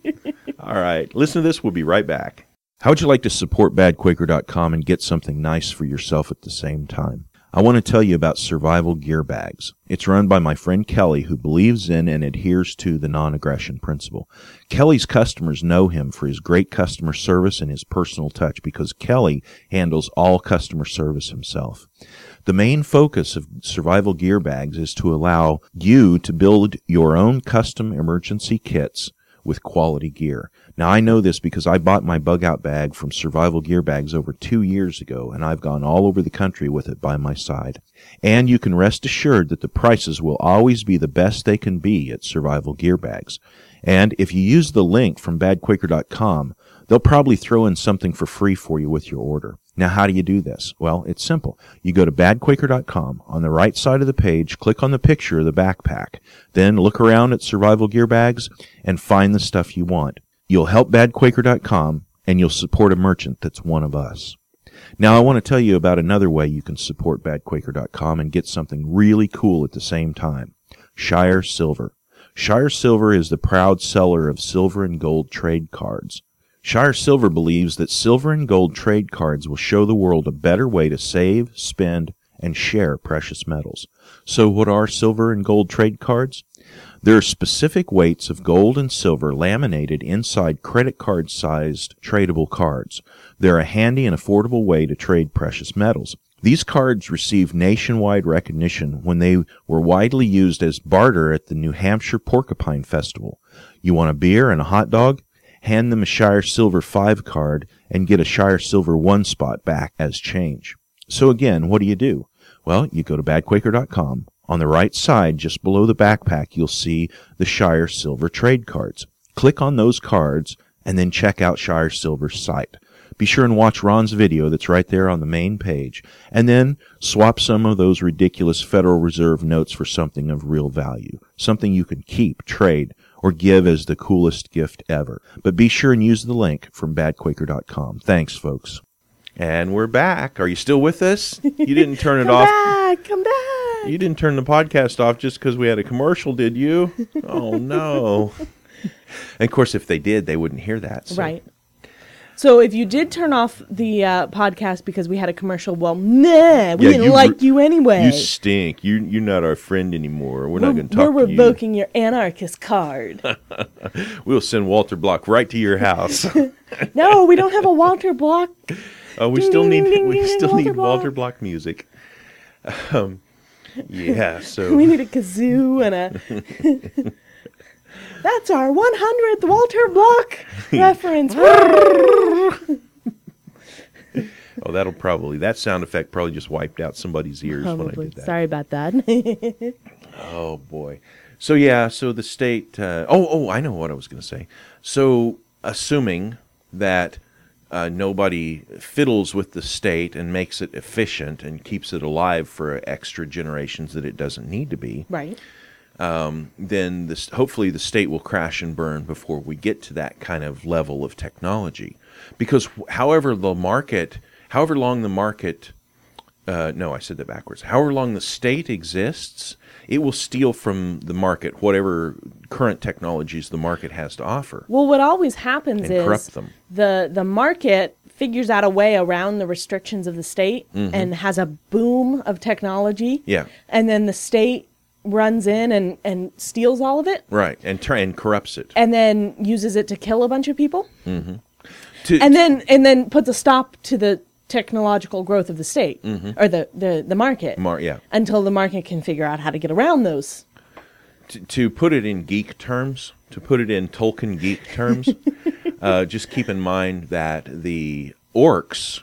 All right. Listen to this. We'll be right back. How would you like to support bad quaker dot com and get something nice for yourself at the same time? I want to tell you about Survival Gear Bags. It's run by my friend Kelly, who believes in and adheres to the non-aggression principle. Kelly's customers know him for his great customer service and his personal touch because Kelly handles all customer service himself. The main focus of Survival Gear Bags is to allow you to build your own custom emergency kits with quality gear. Now, I know this because I bought my bug out bag from Survival Gear Bags over two years ago, and I've gone all over the country with it by my side. And you can rest assured that the prices will always be the best they can be at Survival Gear Bags. And if you use the link from bad quaker dot com, they'll probably throw in something for free for you with your order. Now, how do you do this? Well, it's simple. You go to bad quaker dot com. On the right side of the page, click on the picture of the backpack. Then look around at Survival Gear Bags and find the stuff you want. You'll help bad quaker dot com, and you'll support a merchant that's one of us. Now, I want to tell you about another way you can support bad quaker dot com and get something really cool at the same time. Shire Silver. Shire Silver is the proud seller of silver and gold trade cards. Shire Silver believes that silver and gold trade cards will show the world a better way to save, spend, and share precious metals. So what are silver and gold trade cards? There are specific weights of gold and silver laminated inside credit card-sized tradable cards. They're a handy and affordable way to trade precious metals. These cards received nationwide recognition when they were widely used as barter at the New Hampshire Porcupine Festival. You want a beer and a hot dog? Hand them a Shire Silver five card and get a Shire Silver one spot back as change. So again, what do you do? Well, you go to bad quaker dot com. On the right side, just below the backpack, you'll see the Shire Silver trade cards. Click on those cards and then check out Shire Silver's site. Be sure and watch Ron's video that's right there on the main page. And then swap some of those ridiculous Federal Reserve notes for something of real value. Something you can keep, trade, or give as the coolest gift ever. But be sure and use the link from bad quaker dot com. Thanks, folks. And we're back. Are you still with us? You didn't turn it Come off. back, come back. You didn't turn the podcast off just because we had a commercial, did you? Oh, no. And, of course, if they did, they wouldn't hear that. So. Right. So if you did turn off the uh, podcast because we had a commercial, well, nah, we Yeah, didn't you like re- you anyway. You stink. You, you're not our friend anymore. We're not We're, going to talk we're to you. revoking your anarchist card. We'll send Walter Block right to your house. No, we don't have a Walter Block. Oh, we Ding, still ding, need ding, we ding, ding, still Walter need Block. Walter Block music. Um, yeah. So We need a kazoo and a... That's our one hundredth Walter Block reference. oh, that'll probably that sound effect probably just wiped out somebody's ears when I Probably. did that. Sorry about that. Oh boy. So yeah, so the state. Uh, oh, oh, I know what I was going to say. So assuming that uh, nobody fiddles with the state and makes it efficient and keeps it alive for extra generations that it doesn't need to be, Right. um, then this, hopefully the state will crash and burn before we get to that kind of level of technology. Because however the market, however long the market uh, no, I said that backwards. However long the state exists, it will steal from the market whatever current technologies the market has to offer. Well, what always happens And is corrupt them. the the market figures out a way around the restrictions of the state and has a boom of technology. Yeah. And then the state runs in and, and steals all of it. Right, and try and corrupts it. And then uses it to kill a bunch of people. To- And then and then puts a stop to the technological growth of the state or the, the, the market. Mar- yeah. Until the market can figure out how to get around those. To, to put it in geek terms, to put it in Tolkien geek terms, uh, just keep in mind that the orcs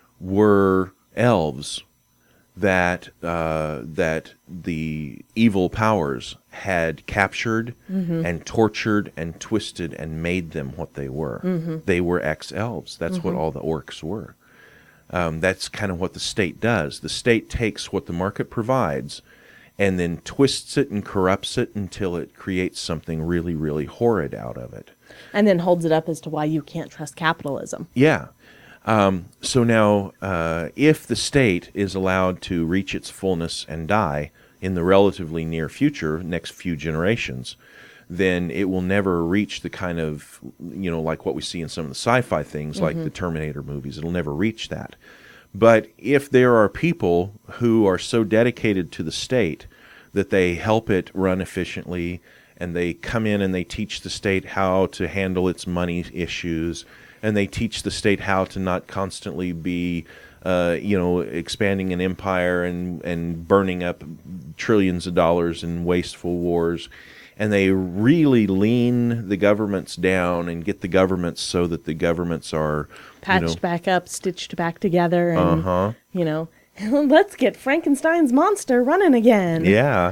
were elves that uh, that the evil powers had captured and tortured and twisted and made them what they were. They were ex-elves. That's what all the orcs were. Um, that's kind of what the state does. The state takes what the market provides and then twists it and corrupts it until it creates something really, really horrid out of it. And then holds it up as to why you can't trust capitalism. Yeah. Um, so now, uh, if the state is allowed to reach its fullness and die in the relatively near future, next few generations, then it will never reach the kind of, you know, like what we see in some of the sci-fi things, like the Terminator movies. It'll never reach that. But if there are people who are so dedicated to the state that they help it run efficiently, and they come in and they teach the state how to handle its money issues, and they teach the state how to not constantly be, uh, you know, expanding an empire and, and burning up trillions of dollars in wasteful wars, and they really lean the governments down and get the governments so that the governments are, Patched you know, back up, stitched back together, and, Uh-huh. you know, let's get Frankenstein's monster running again. Yeah.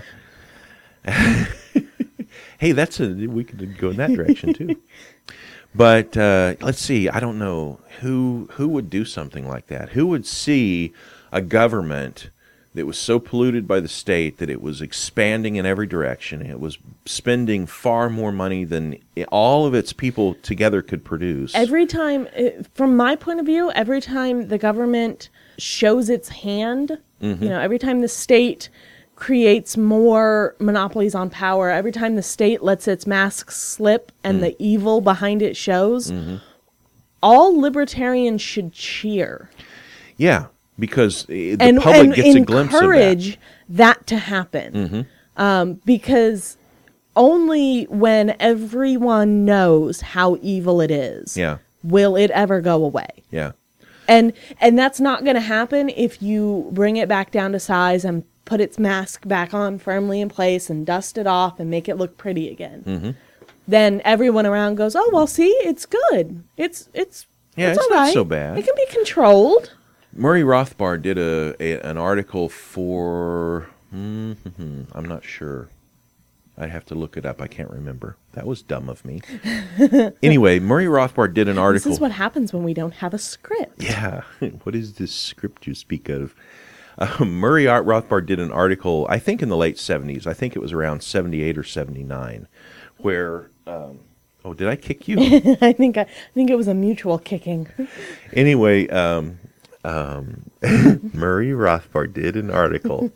Hey, that's a we could go in that direction too. But uh, let's see. I don't know who who would do something like that. Who would see a government that was so polluted by the state that it was expanding in every direction? It was spending far more money than all of its people together could produce. Every time, uh, from my point of view, every time the government shows its hand, Mm-hmm. you know, every time the state creates more monopolies on power, every time the state lets its mask slip and Mm. the evil behind it shows, Mm-hmm. all libertarians should cheer Yeah, because uh, the and, public and gets a glimpse of that. encourage that to happen. Mm-hmm. Um, because only when everyone knows how evil it is Yeah, will it ever go away. yeah. And and that's not going to happen if you bring it back down to size and put its mask back on firmly in place and dust it off and make it look pretty again. Mm-hmm. Then everyone around goes, "Oh, well, see, it's good. It's it's Yeah, it's, it's all not right. so bad." It can be controlled." Murray Rothbard did a, a an article for, mm-hmm, I'm not sure. I'd have to look it up. I can't remember. That was dumb of me. Anyway, Murray Rothbard did an article. This is what happens when we don't have a script. Yeah. What is this script you speak of? Uh, Murray Rothbard did an article, I think in the late seventies. I think it was around seventy-eight or seventy-nine, where, um, oh, did I kick you? I think I, I think it was a mutual kicking. Anyway, um, um, Murray Rothbard did an article.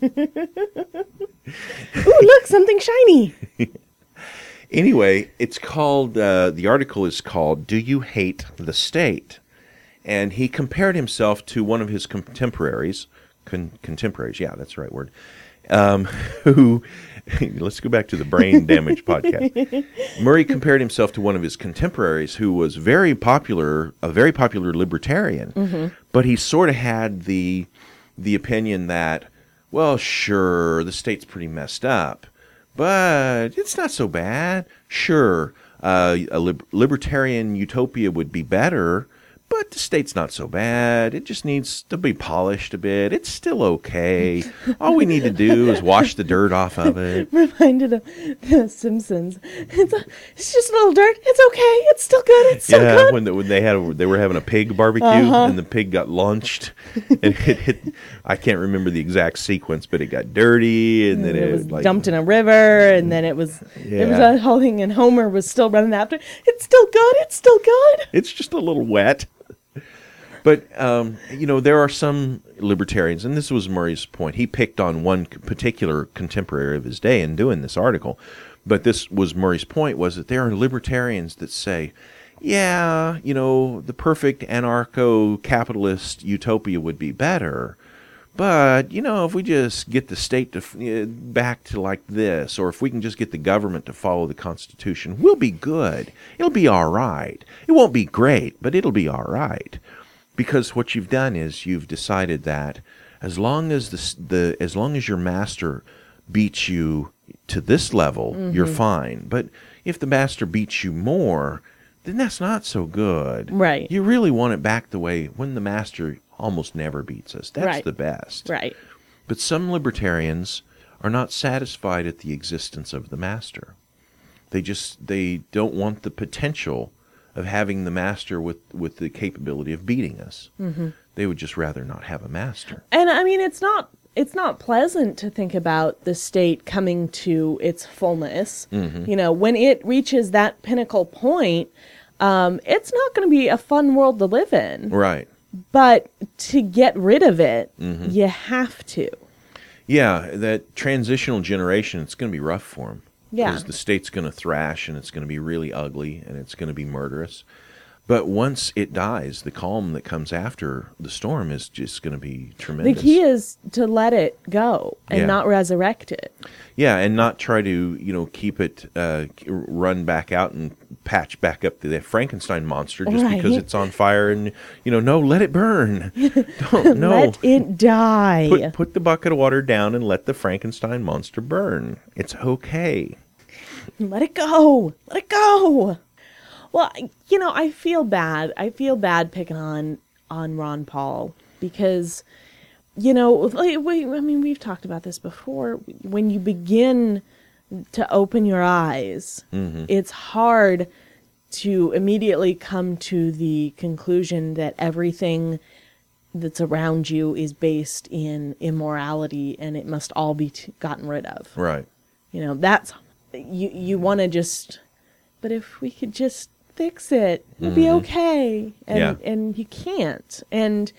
Ooh, look, something shiny. Anyway, it's called, uh, the article is called, "Do You Hate the State?" And he compared himself to one of his contemporaries, con- contemporaries, yeah, that's the right word, um, who, let's go back to the brain damage podcast. Murray compared himself to one of his contemporaries who was very popular, a very popular libertarian, Mm-hmm. but he sort of had the the opinion that, well, sure, the state's pretty messed up, but it's not so bad. Sure, uh, a lib- libertarian utopia would be better, but the state's not so bad. It just needs to be polished a bit. It's still okay. All we need to do is wash the dirt off of it. Reminded of The Simpsons. It's, a, it's just a little dirt. It's okay. It's still good. It's still Yeah, good. when the, when they had a, they were having a pig barbecue Uh-huh. and the pig got launched and it hit. I can't remember the exact sequence, but it got dirty and then it it, was like, dumped in a river, and then it was it was Yeah. a whole thing, and Homer was still running after. It's still good. It's still good. It's just a little wet. But, um, you know, there are some libertarians, and this was Murray's point. He picked on one particular contemporary of his day in doing this article. But this was Murray's point, was that there are libertarians that say, yeah, you know, the perfect anarcho-capitalist utopia would be better. But, you know, if we just get the state to uh, back to like this, or if we can just get the government to follow the Constitution, we'll be good. It'll be all right. It won't be great, but it'll be all right. Because what you've done is you've decided that as long as the, the as long as your master beats you to this level, mm-hmm. you're fine. But if the master beats you more, then that's not so good. Right. You really want it back the way when the master almost never beats us. That's right. the best. Right. But some libertarians are not satisfied at the existence of the master. They just they don't want the potential of having the master with, with the capability of beating us. Mm-hmm. They would just rather not have a master. And I mean, it's not it's not pleasant to think about the state coming to its fullness. Mm-hmm. You know, when it reaches that pinnacle point, um, it's not going to be a fun world to live in. Right. But to get rid of it, mm-hmm. you have to. Yeah, that transitional generation, it's going to be rough for them. Yeah. Because the state's going to thrash, and it's going to be really ugly, and it's going to be murderous. But once it dies, the calm that comes after the storm is just going to be tremendous. The key is to let it go and yeah. not resurrect it. Yeah, and not try to, you know, keep it, uh, run back out and patch back up the Frankenstein monster just right. because it's on fire. And, you know, no, let it burn. Don't, no. Let it die. Put, put the bucket of water down and let the Frankenstein monster burn. It's okay. Let it go. Let it go. Well, you know, I feel bad. I feel bad picking on, on Ron Paul because, you know, like, we, I mean, we've talked about this before. When you begin to open your eyes, mm-hmm. it's hard to immediately come to the conclusion that everything that's around you is based in immorality and it must all be t- gotten rid of. Right. You know, that's, you, you want to just, but if we could just fix it, it'll be okay. And, yeah. and you can't. And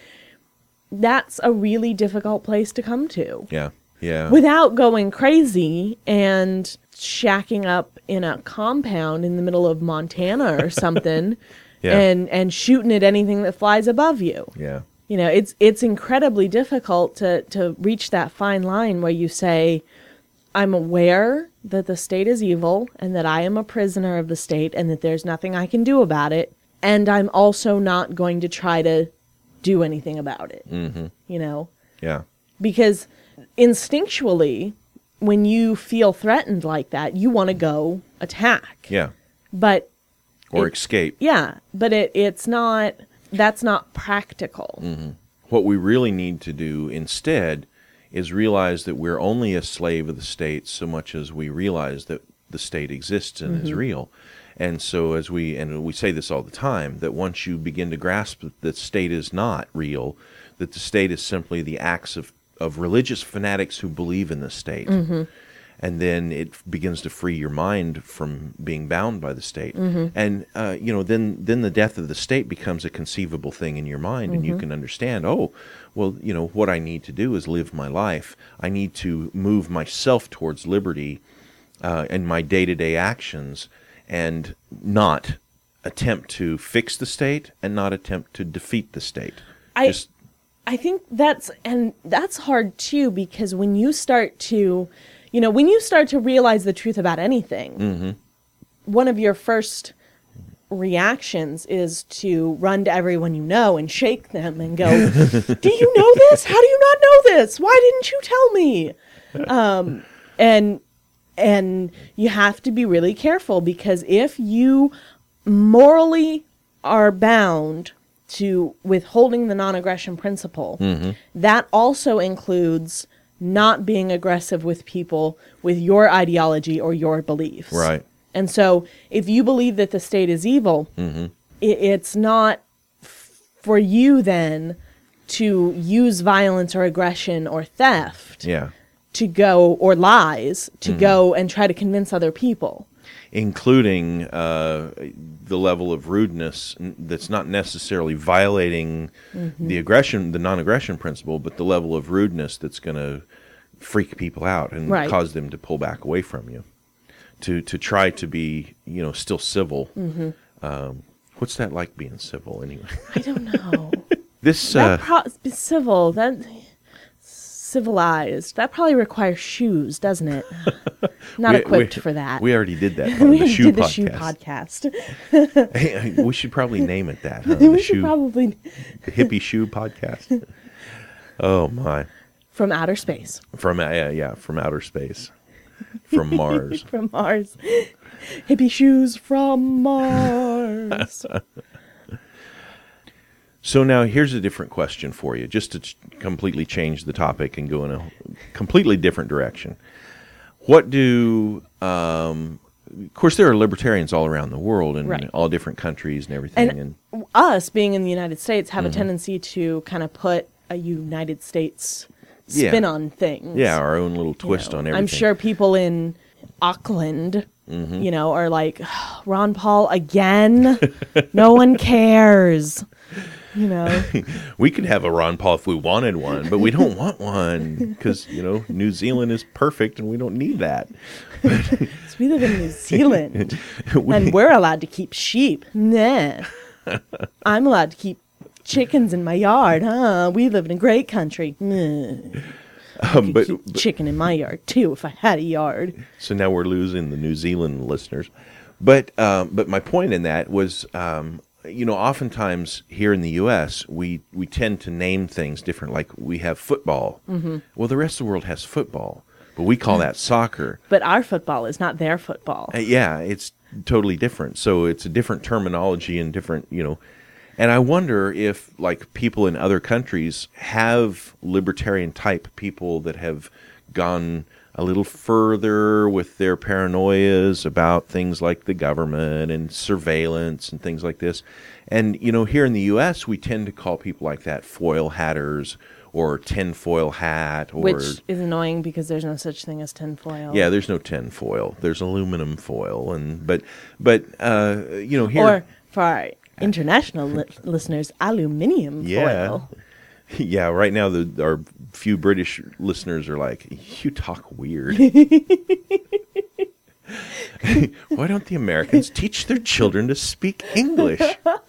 that's a really difficult place to come to. Yeah. Yeah. Without going crazy and shacking up in a compound in the middle of Montana or something yeah. and, and shooting at anything that flies above you. Yeah. You know, it's it's incredibly difficult to, to reach that fine line where you say, I'm aware that the state is evil and that I am a prisoner of the state and that there's nothing I can do about it. And I'm also not going to try to do anything about it. Mm-hmm. You know? Yeah. Because instinctually, when you feel threatened like that, you want to go attack. Yeah. But or it, escape. Yeah, but it it's not, that's not practical. Mm-hmm. What we really need to do instead is realize that we're only a slave of the state so much as we realize that the state exists and mm-hmm. is real. And so as we, and we say this all the time, that once you begin to grasp that the state is not real, that the state is simply the acts of, of religious fanatics who believe in the state. Mm-hmm. And then it begins to free your mind from being bound by the state. Mm-hmm. And, uh, you know, then then the death of the state becomes a conceivable thing in your mind, mm-hmm. and you can understand, oh, well, you know, what I need to do is live my life. I need to move myself towards liberty uh, in my day-to-day actions and not attempt to fix the state and not attempt to defeat the state. I, Just, I think that's, and that's hard too, because when you start to... You know, when you start to realize the truth about anything, mm-hmm. one of your first reactions is to run to everyone you know and shake them and go, do you know this? How do you not know this? Why didn't you tell me? Um, and and you have to be really careful, because if you morally are bound to withholding the non-aggression principle, mm-hmm. that also includes not being aggressive with people with your ideology or your beliefs. Right. And so if you believe that the state is evil, mm-hmm. it, it's not f- for you then to use violence or aggression or theft yeah. to go, or lies, to mm-hmm. go and try to convince other people. including uh, the level of rudeness that's not necessarily violating mm-hmm. the aggression, the non-aggression principle, but the level of rudeness that's going to freak people out and right. cause them to pull back away from you. To to try to be, you know, still civil. Mm-hmm. Um, what's that like being civil anyway? I don't know. this that uh, pro- civil that civilized that probably requires shoes, doesn't it? Not we, equipped we, for that. We already did that. we the shoe did the podcast. shoe podcast. Hey, we should probably name it that. Huh? we the should shoe, probably the hippie shoe podcast. Oh my! From outer space. From uh, yeah, yeah, from outer space. From Mars. From Mars. Hippie shoes from Mars. So now here's a different question for you, just to ch- completely change the topic and go in a completely different direction. What do, um, of course, there are libertarians all around the world and right. all different countries and everything. And, and us, being in the United States, have mm-hmm. a tendency to kind of put a United States spin yeah. on things. Yeah, our own little twist you know, on everything. I'm sure people in Auckland, mm-hmm. you know, are like, oh, Ron Paul again? No one cares. You know, we could have a Ron Paul if we wanted one, but we don't want one because, you know, New Zealand is perfect and we don't need that. So we live in New Zealand we, and we're allowed to keep sheep. Nah. I'm allowed to keep chickens in my yard, huh? We live in a great country. Nah. I um, could but, keep but chicken in my yard too if I had a yard. So now we're losing the New Zealand listeners. But um, but my point in that was, um, you know, oftentimes here in the U S, we, we tend to name things different. Like we have football. Mm-hmm. Well, the rest of the world has football, but we call that soccer. But our football is not their football. Uh, yeah, it's totally different. So it's a different terminology and different, you know. And I wonder if, like, people in other countries have libertarian type people that have gone a little further with their paranoias about things like the government and surveillance and things like this. And, you know, here in the U S, we tend to call people like that foil hatters or tinfoil hat. Or, which is annoying because there's no such thing as tinfoil. Yeah, there's no tinfoil. There's aluminum foil. and But, but uh, you know, here... Or, for our international li- listeners, aluminium yeah. foil. Yeah, right now the, our few British listeners are like, you talk weird. Why don't the Americans teach their children to speak English?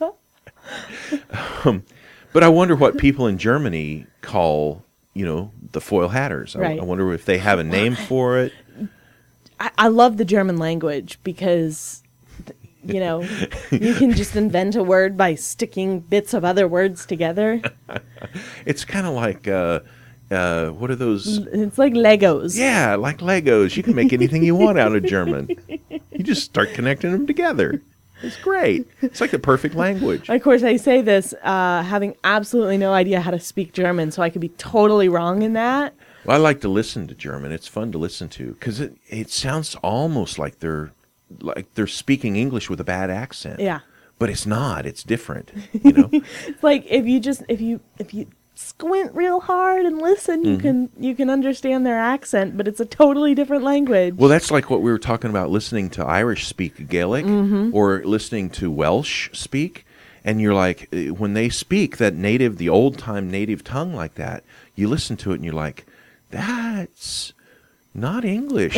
um, but I wonder what people in Germany call, you know, the foil hatters. Right. I, I wonder if they have a name for it. I, I love the German language because... You know, you can just invent a word by sticking bits of other words together. It's kind of like, uh, uh, what are those? It's like Legos. Yeah, like Legos. You can make anything you want out of German. You just start connecting them together. It's great. It's like the perfect language. Of course, I say this uh, having absolutely no idea how to speak German, so I could be totally wrong in that. Well, I like to listen to German. It's fun to listen to because it, it sounds almost like they're like they're speaking English with a bad accent. Yeah. But it's not. It's different, you know. It's like if you just if you if you squint real hard and listen, you mm-hmm. can you can understand their accent, but it's a totally different language. Well, that's like what we were talking about listening to Irish speak Gaelic mm-hmm. or listening to Welsh speak, and you're like when they speak that native the old-time native tongue like that, you listen to it and you're like, that's not English.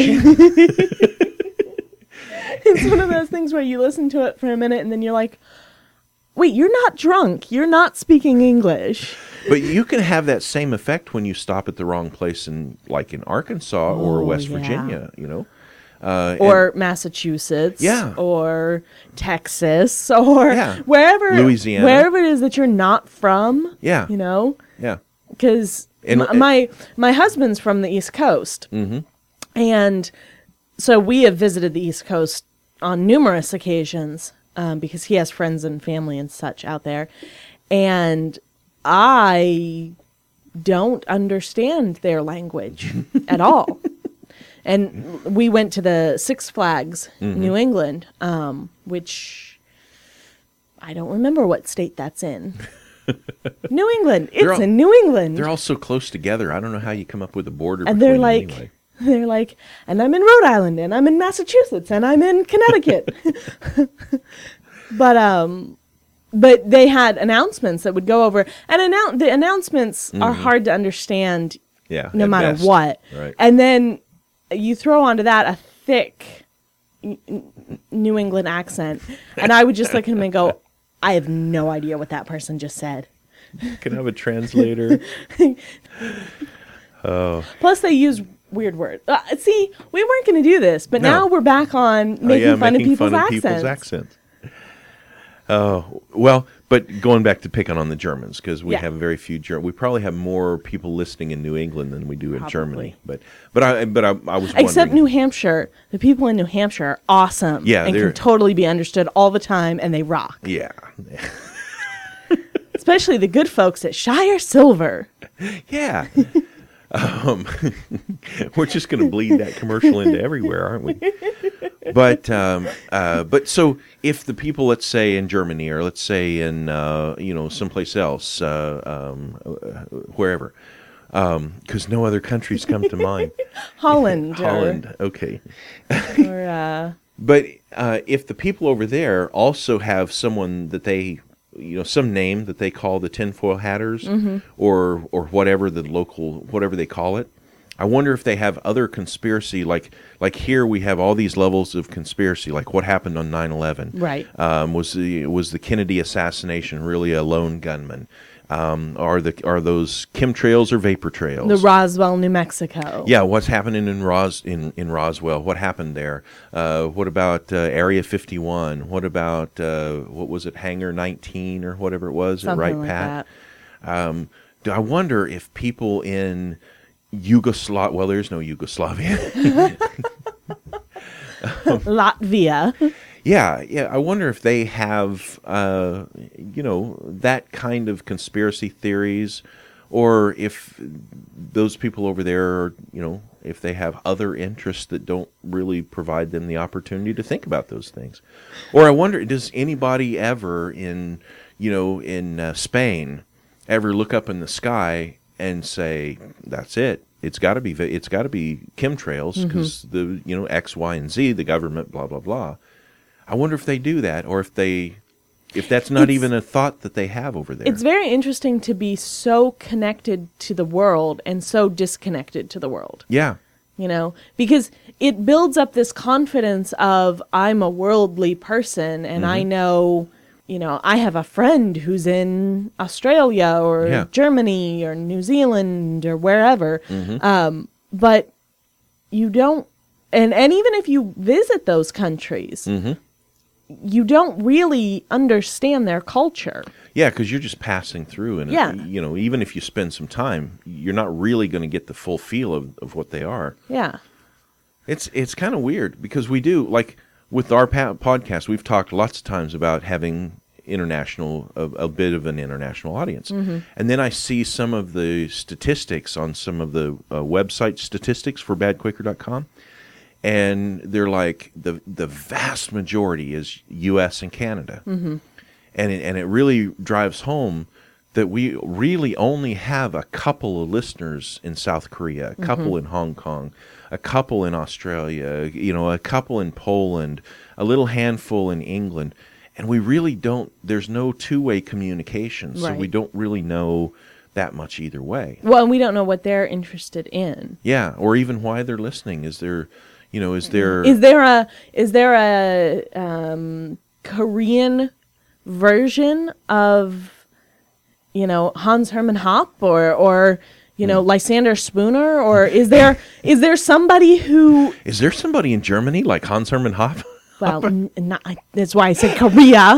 It's one of those things where you listen to it for a minute and then you're like, wait, you're not drunk. You're not speaking English. But you can have that same effect when you stop at the wrong place in, like in Arkansas oh, or West yeah. Virginia, you know. Uh, or Massachusetts. Yeah. Or Texas. Or yeah. wherever. Louisiana. Wherever it is that you're not from. Yeah. You know. Yeah. Because my, my my husband's from the East Coast. Mm-hmm. And so we have visited the East Coast on numerous occasions um, because he has friends and family and such out there. And I don't understand their language at all. And we went to the Six Flags, mm-hmm. New England, um, which I don't remember what state that's in. New England. It's all, in New England. They're all so close together. I don't know how you come up with a border and between they're like, them anyway. They're like, and I'm in Rhode Island, and I'm in Massachusetts, and I'm in Connecticut. but um, but they had announcements that would go over, and annou- the announcements mm-hmm. are hard to understand. Yeah, no matter best. what. Right. And then you throw onto that a thick n- New England accent, and I would just look at him and go, I have no idea what that person just said. Can I have a translator? Oh. Plus, they use weird words. Uh, see, we weren't going to do this, but No. now we're back on making oh, yeah, fun making of people's fun of accents. people's accents. Oh, well, but going back to picking on the Germans, because we Yeah. have very few German. We probably have more people listening in New England than we do in Probably. Germany. But but I but I, I was Except wondering. New Hampshire. The people in New Hampshire are awesome Yeah, and they're- can totally be understood all the time, and they rock. Yeah. Especially the good folks at Shire Silver. Yeah. um, we're just going to bleed that commercial into everywhere, aren't we? But um, uh, but so if the people, let's say in Germany, or let's say in uh, you know someplace else, uh, um, uh, wherever, because no other countries come to mind. Holland. Holland, okay. Or, or uh, But uh, if the people over there also have someone that they, you know, some name that they call the tinfoil hatters, mm-hmm. or or whatever the local, whatever they call it, I wonder if they have other conspiracy, like like here we have all these levels of conspiracy, like what happened on nine eleven. Right. Um, was the was the Kennedy assassination really a lone gunman? Um, are the are those chemtrails or vapor trails? the Roswell, New Mexico. Yeah, what's happening in Ros in, in Roswell? What happened there? Uh, what about uh, Area fifty-one? What about uh, what was it, Hangar nineteen or whatever it was? Something Right, like Pat. that. Um, do I wonder if people in Yugoslavia? Well, there's no Yugoslavia. Latvia. Yeah, yeah. I wonder if they have, uh, you know, that kind of conspiracy theories, or if those people over there, are, you know, if they have other interests that don't really provide them the opportunity to think about those things. Or I wonder, does anybody ever in, you know, in uh, Spain, ever look up in the sky and say, "That's it. It's got to be. It's got to be chemtrails because mm-hmm. the you know X, Y, and Z, the government, blah blah blah." I wonder if they do that, or if they, if that's not it's, even a thought that they have over there. It's very interesting to be so connected to the world and so disconnected to the world. Yeah. You know, because it builds up this confidence of I'm a worldly person and mm-hmm. I know, you know, I have a friend who's in Australia or yeah. Germany or New Zealand or wherever. Mm-hmm. Um, but you don't, and, and even if you visit those countries, mm-hmm. you don't really understand their culture. Yeah, because you're just passing through, and yeah. you know, even if you spend some time, you're not really going to get the full feel of, of what they are. Yeah, it's it's kind of weird because we do, like with our pa- podcast, we've talked lots of times about having international a, a bit of an international audience, mm-hmm. and then I see some of the statistics on some of the uh, website statistics for bad quaker dot com. And they're like, the the vast majority is U S and Canada. Mm-hmm. And it, and it really drives home that we really only have a couple of listeners in South Korea, a couple mm-hmm. in Hong Kong, a couple in Australia, you know, a couple in Poland, a little handful in England. And we really don't, there's no two-way communication, so right. we don't really know that much either way. Well, and we don't know what they're interested in. Yeah, or even why they're listening. Is there... You know, is there is there a is there a um, Korean version of, you know, Hans Hermann Hoppe or or you know, Lysander Spooner, or is there is there somebody who is there somebody in Germany like Hans Hermann Hoppe? Well, n- not, that's why I said Korea.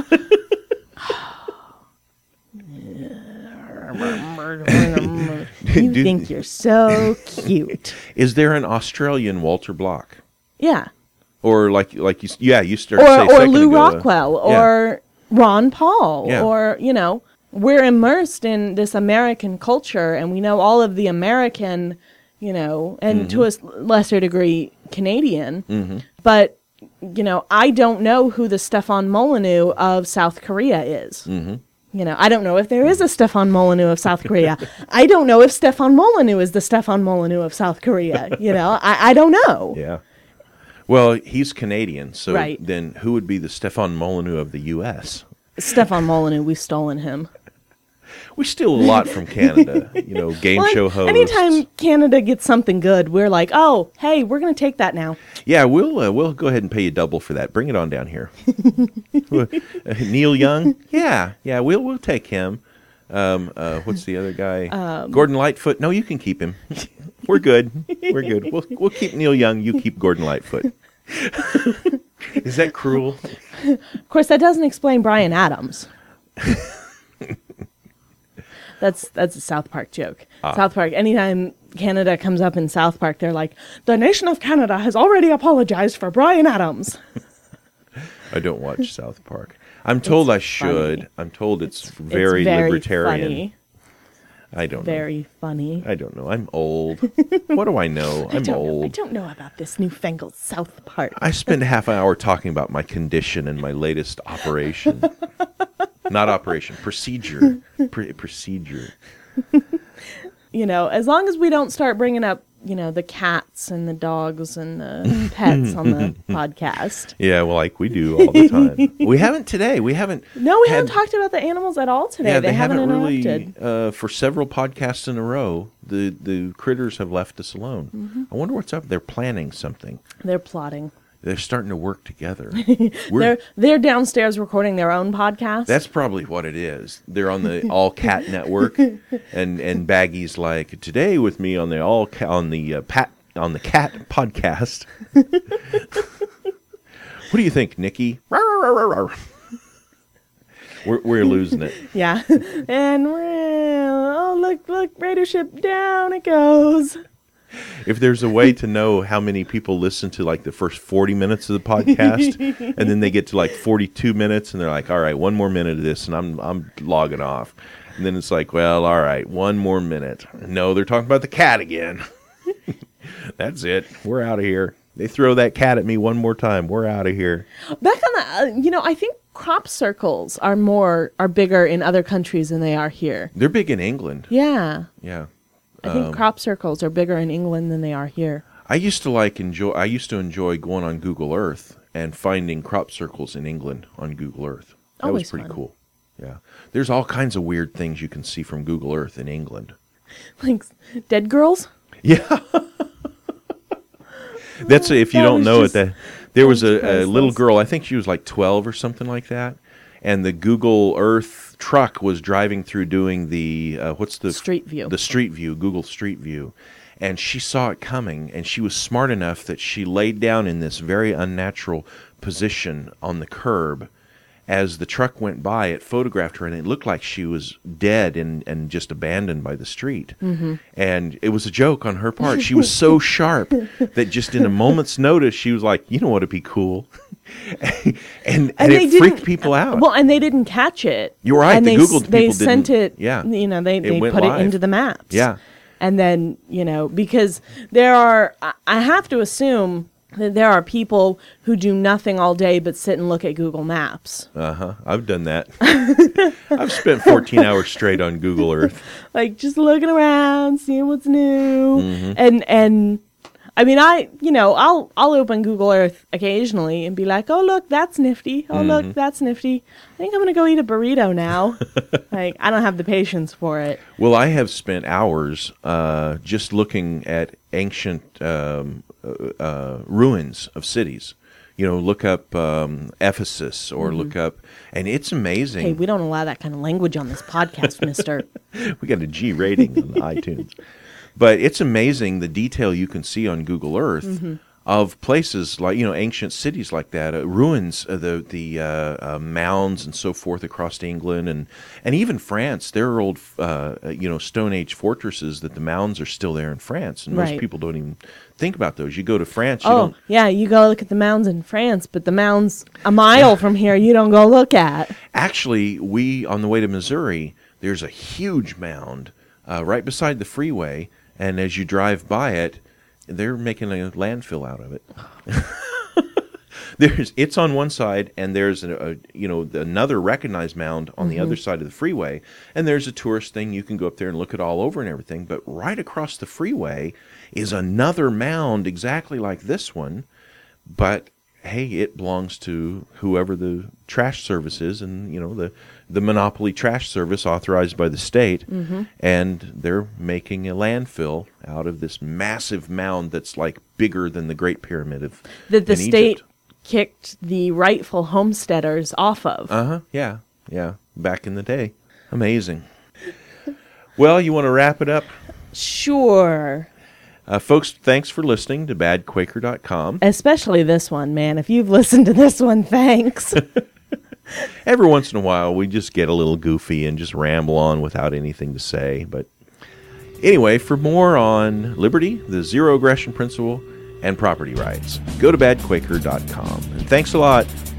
You Do, think you're so cute. Is there an Australian Walter Block? Yeah. Or like like you yeah you started or to say or Lou ago, Rockwell uh, yeah. or Ron Paul yeah. or you know we're immersed in this American culture and we know all of the American you know and mm-hmm. to a lesser degree Canadian mm-hmm. but you know I don't know who the Stefan Molyneux of South Korea is. Mm-hmm. You know, I don't know if there is a Stefan Molyneux of South Korea. I don't know if Stefan Molyneux is the Stefan Molyneux of South Korea. You know, I, I don't know. Yeah. Well, he's Canadian, so Right. then who would be the Stefan Molyneux of the U S? Stefan Molyneux, we've stolen him. We steal a lot from Canada, you know, game Well, show hosts. anytime Canada gets something good, we're like, oh, hey, we're going to take that now. Yeah, we'll uh, we'll go ahead and pay you double for that. Bring it on down here. uh, Neil Young, yeah, yeah, we'll we'll take him. Um, uh, what's the other guy? Um, Gordon Lightfoot. No, you can keep him. We're good. We're good. We'll we'll keep Neil Young. You keep Gordon Lightfoot. Is that cruel? Of course, that doesn't explain Bryan Adams. That's that's a South Park joke. Ah. South Park, anytime Canada comes up in South Park, they're like, the nation of Canada has already apologized for Bryan Adams. I don't watch South Park. I'm told I should. funny. I'm told it's very, it's very libertarian. funny. I don't know. Very funny. I don't know. I'm old. What do I know? I I'm don't know. I old. don't know about this newfangled South Park. I spent a half an hour talking about my condition and my latest operation. Not operation, procedure. Pr- procedure. You know, as long as we don't start bringing up, you know, the cats and the dogs and the pets on the podcast. Yeah, well, like we do all the time. We haven't today. We haven't. No, we had- haven't talked about the animals at all today. Yeah, they, they, haven't, haven't, interrupted. really. Uh, for several podcasts in a row, the the critters have left us alone. Mm-hmm. I wonder what's up. They're planning something. They're plotting. They're starting to work together. We're, They're they're downstairs recording their own podcast. That's probably what it is. They're on the All Cat Network, and and Baggy's like, today with me on the All Ca- on the uh, Pat on the Cat podcast. What do you think, Nikki? Rawr, rawr, rawr, rawr. We're we're losing it. Yeah. And we're, oh, look, look, Raider ship, down it goes. If there's a way to know how many people listen to like the first forty minutes of the podcast, and then they get to like forty-two minutes, and they're like, all right, one more minute of this, and I'm I'm logging off. And then it's like, well, all right, one more minute. No, they're talking about the cat again. That's it. We're out of here. They throw that cat at me one more time. We're out of here. Back on the, uh, you know, I think crop circles are more, are bigger in other countries than they are here. They're big in England. Yeah. Yeah. I think crop circles are bigger in England than they are here. I used to like enjoy. I used to enjoy going on Google Earth and finding crop circles in England on Google Earth. That Always was pretty fun. cool. Yeah, there's all kinds of weird things you can see from Google Earth in England. Like dead girls? Yeah, that's if you That don't was know just- it. That there was that's a, a little priceless. girl. I think she was like twelve or something like that, and the Google Earth truck was driving through doing the uh, what's the Street View. the Street View, Google Street View. And she saw it coming, and she was smart enough that she laid down in this very unnatural position on the curb. As the truck went by, it photographed her, and it looked like she was dead and, and just abandoned by the street. Mm-hmm. And it was a joke on her part. She was so sharp that just in a moment's notice, she was like, you know what would be cool? and and, and they it freaked didn't- people out. Well, and they didn't catch it. You're right, And the they, Google s- they people sent didn't- it. yeah. You know, they, It they went put live. it into the maps. Yeah. And then, you know, because there are, I- I have to assume that there are people who do nothing all day but sit and look at Google Maps. Uh-huh. I've done that. I've spent fourteen hours straight on Google Earth. Like just looking around, seeing what's new. Mm-hmm. And and I mean, I, you know, I'll I'll open Google Earth occasionally and be like, "Oh, look, that's nifty. Oh, Mm-hmm. look, that's nifty. I think I'm going to go eat a burrito now." Like, I don't have the patience for it. Well, I have spent hours uh, just looking at ancient um, uh, uh, ruins of cities. You know, look up um, Ephesus or look up, and it's amazing. Mm-hmm. Hey, we don't allow that kind of language on this podcast, mister. We got a G rating on iTunes. But it's amazing the detail you can see on Google Earth Mm-hmm. of places like, you know, ancient cities like that, uh, ruins, uh, the the uh, uh, mounds and so forth across England and, and even France. There are old, uh, you know, Stone Age fortresses that the mounds are still there in France. And most Right. people don't even think about those. You go to France, you Oh, don't. yeah, you go look at the mounds in France, but the mounds a mile from here you don't go look at. Actually, we, on the way to Missouri, there's a huge mound uh, right beside the freeway. And as you drive by it, they're making a landfill out of it. There's it's on one side, and there's a, a you know another recognized mound on the other side of the freeway, and there's a tourist thing. You can go up there and look it all over and everything. But right across the freeway is another mound exactly like this one, but hey, it belongs to whoever the trash service is, and you know the the monopoly trash service authorized by the state, Mm-hmm. and they're making a landfill out of this massive mound that's like bigger than the Great Pyramid of That the in state Egypt. kicked the rightful homesteaders off of. Uh huh. Yeah. Yeah. Back in the day. Amazing. Well, you want to wrap it up? Sure. Uh, folks, thanks for listening to bad quaker dot com. Especially this one, man. If you've listened to this one, thanks. Every once in a while, we just get a little goofy and just ramble on without anything to say. But anyway, for more on liberty, the zero aggression principle, and property rights, go to bad quaker dot com. And thanks a lot.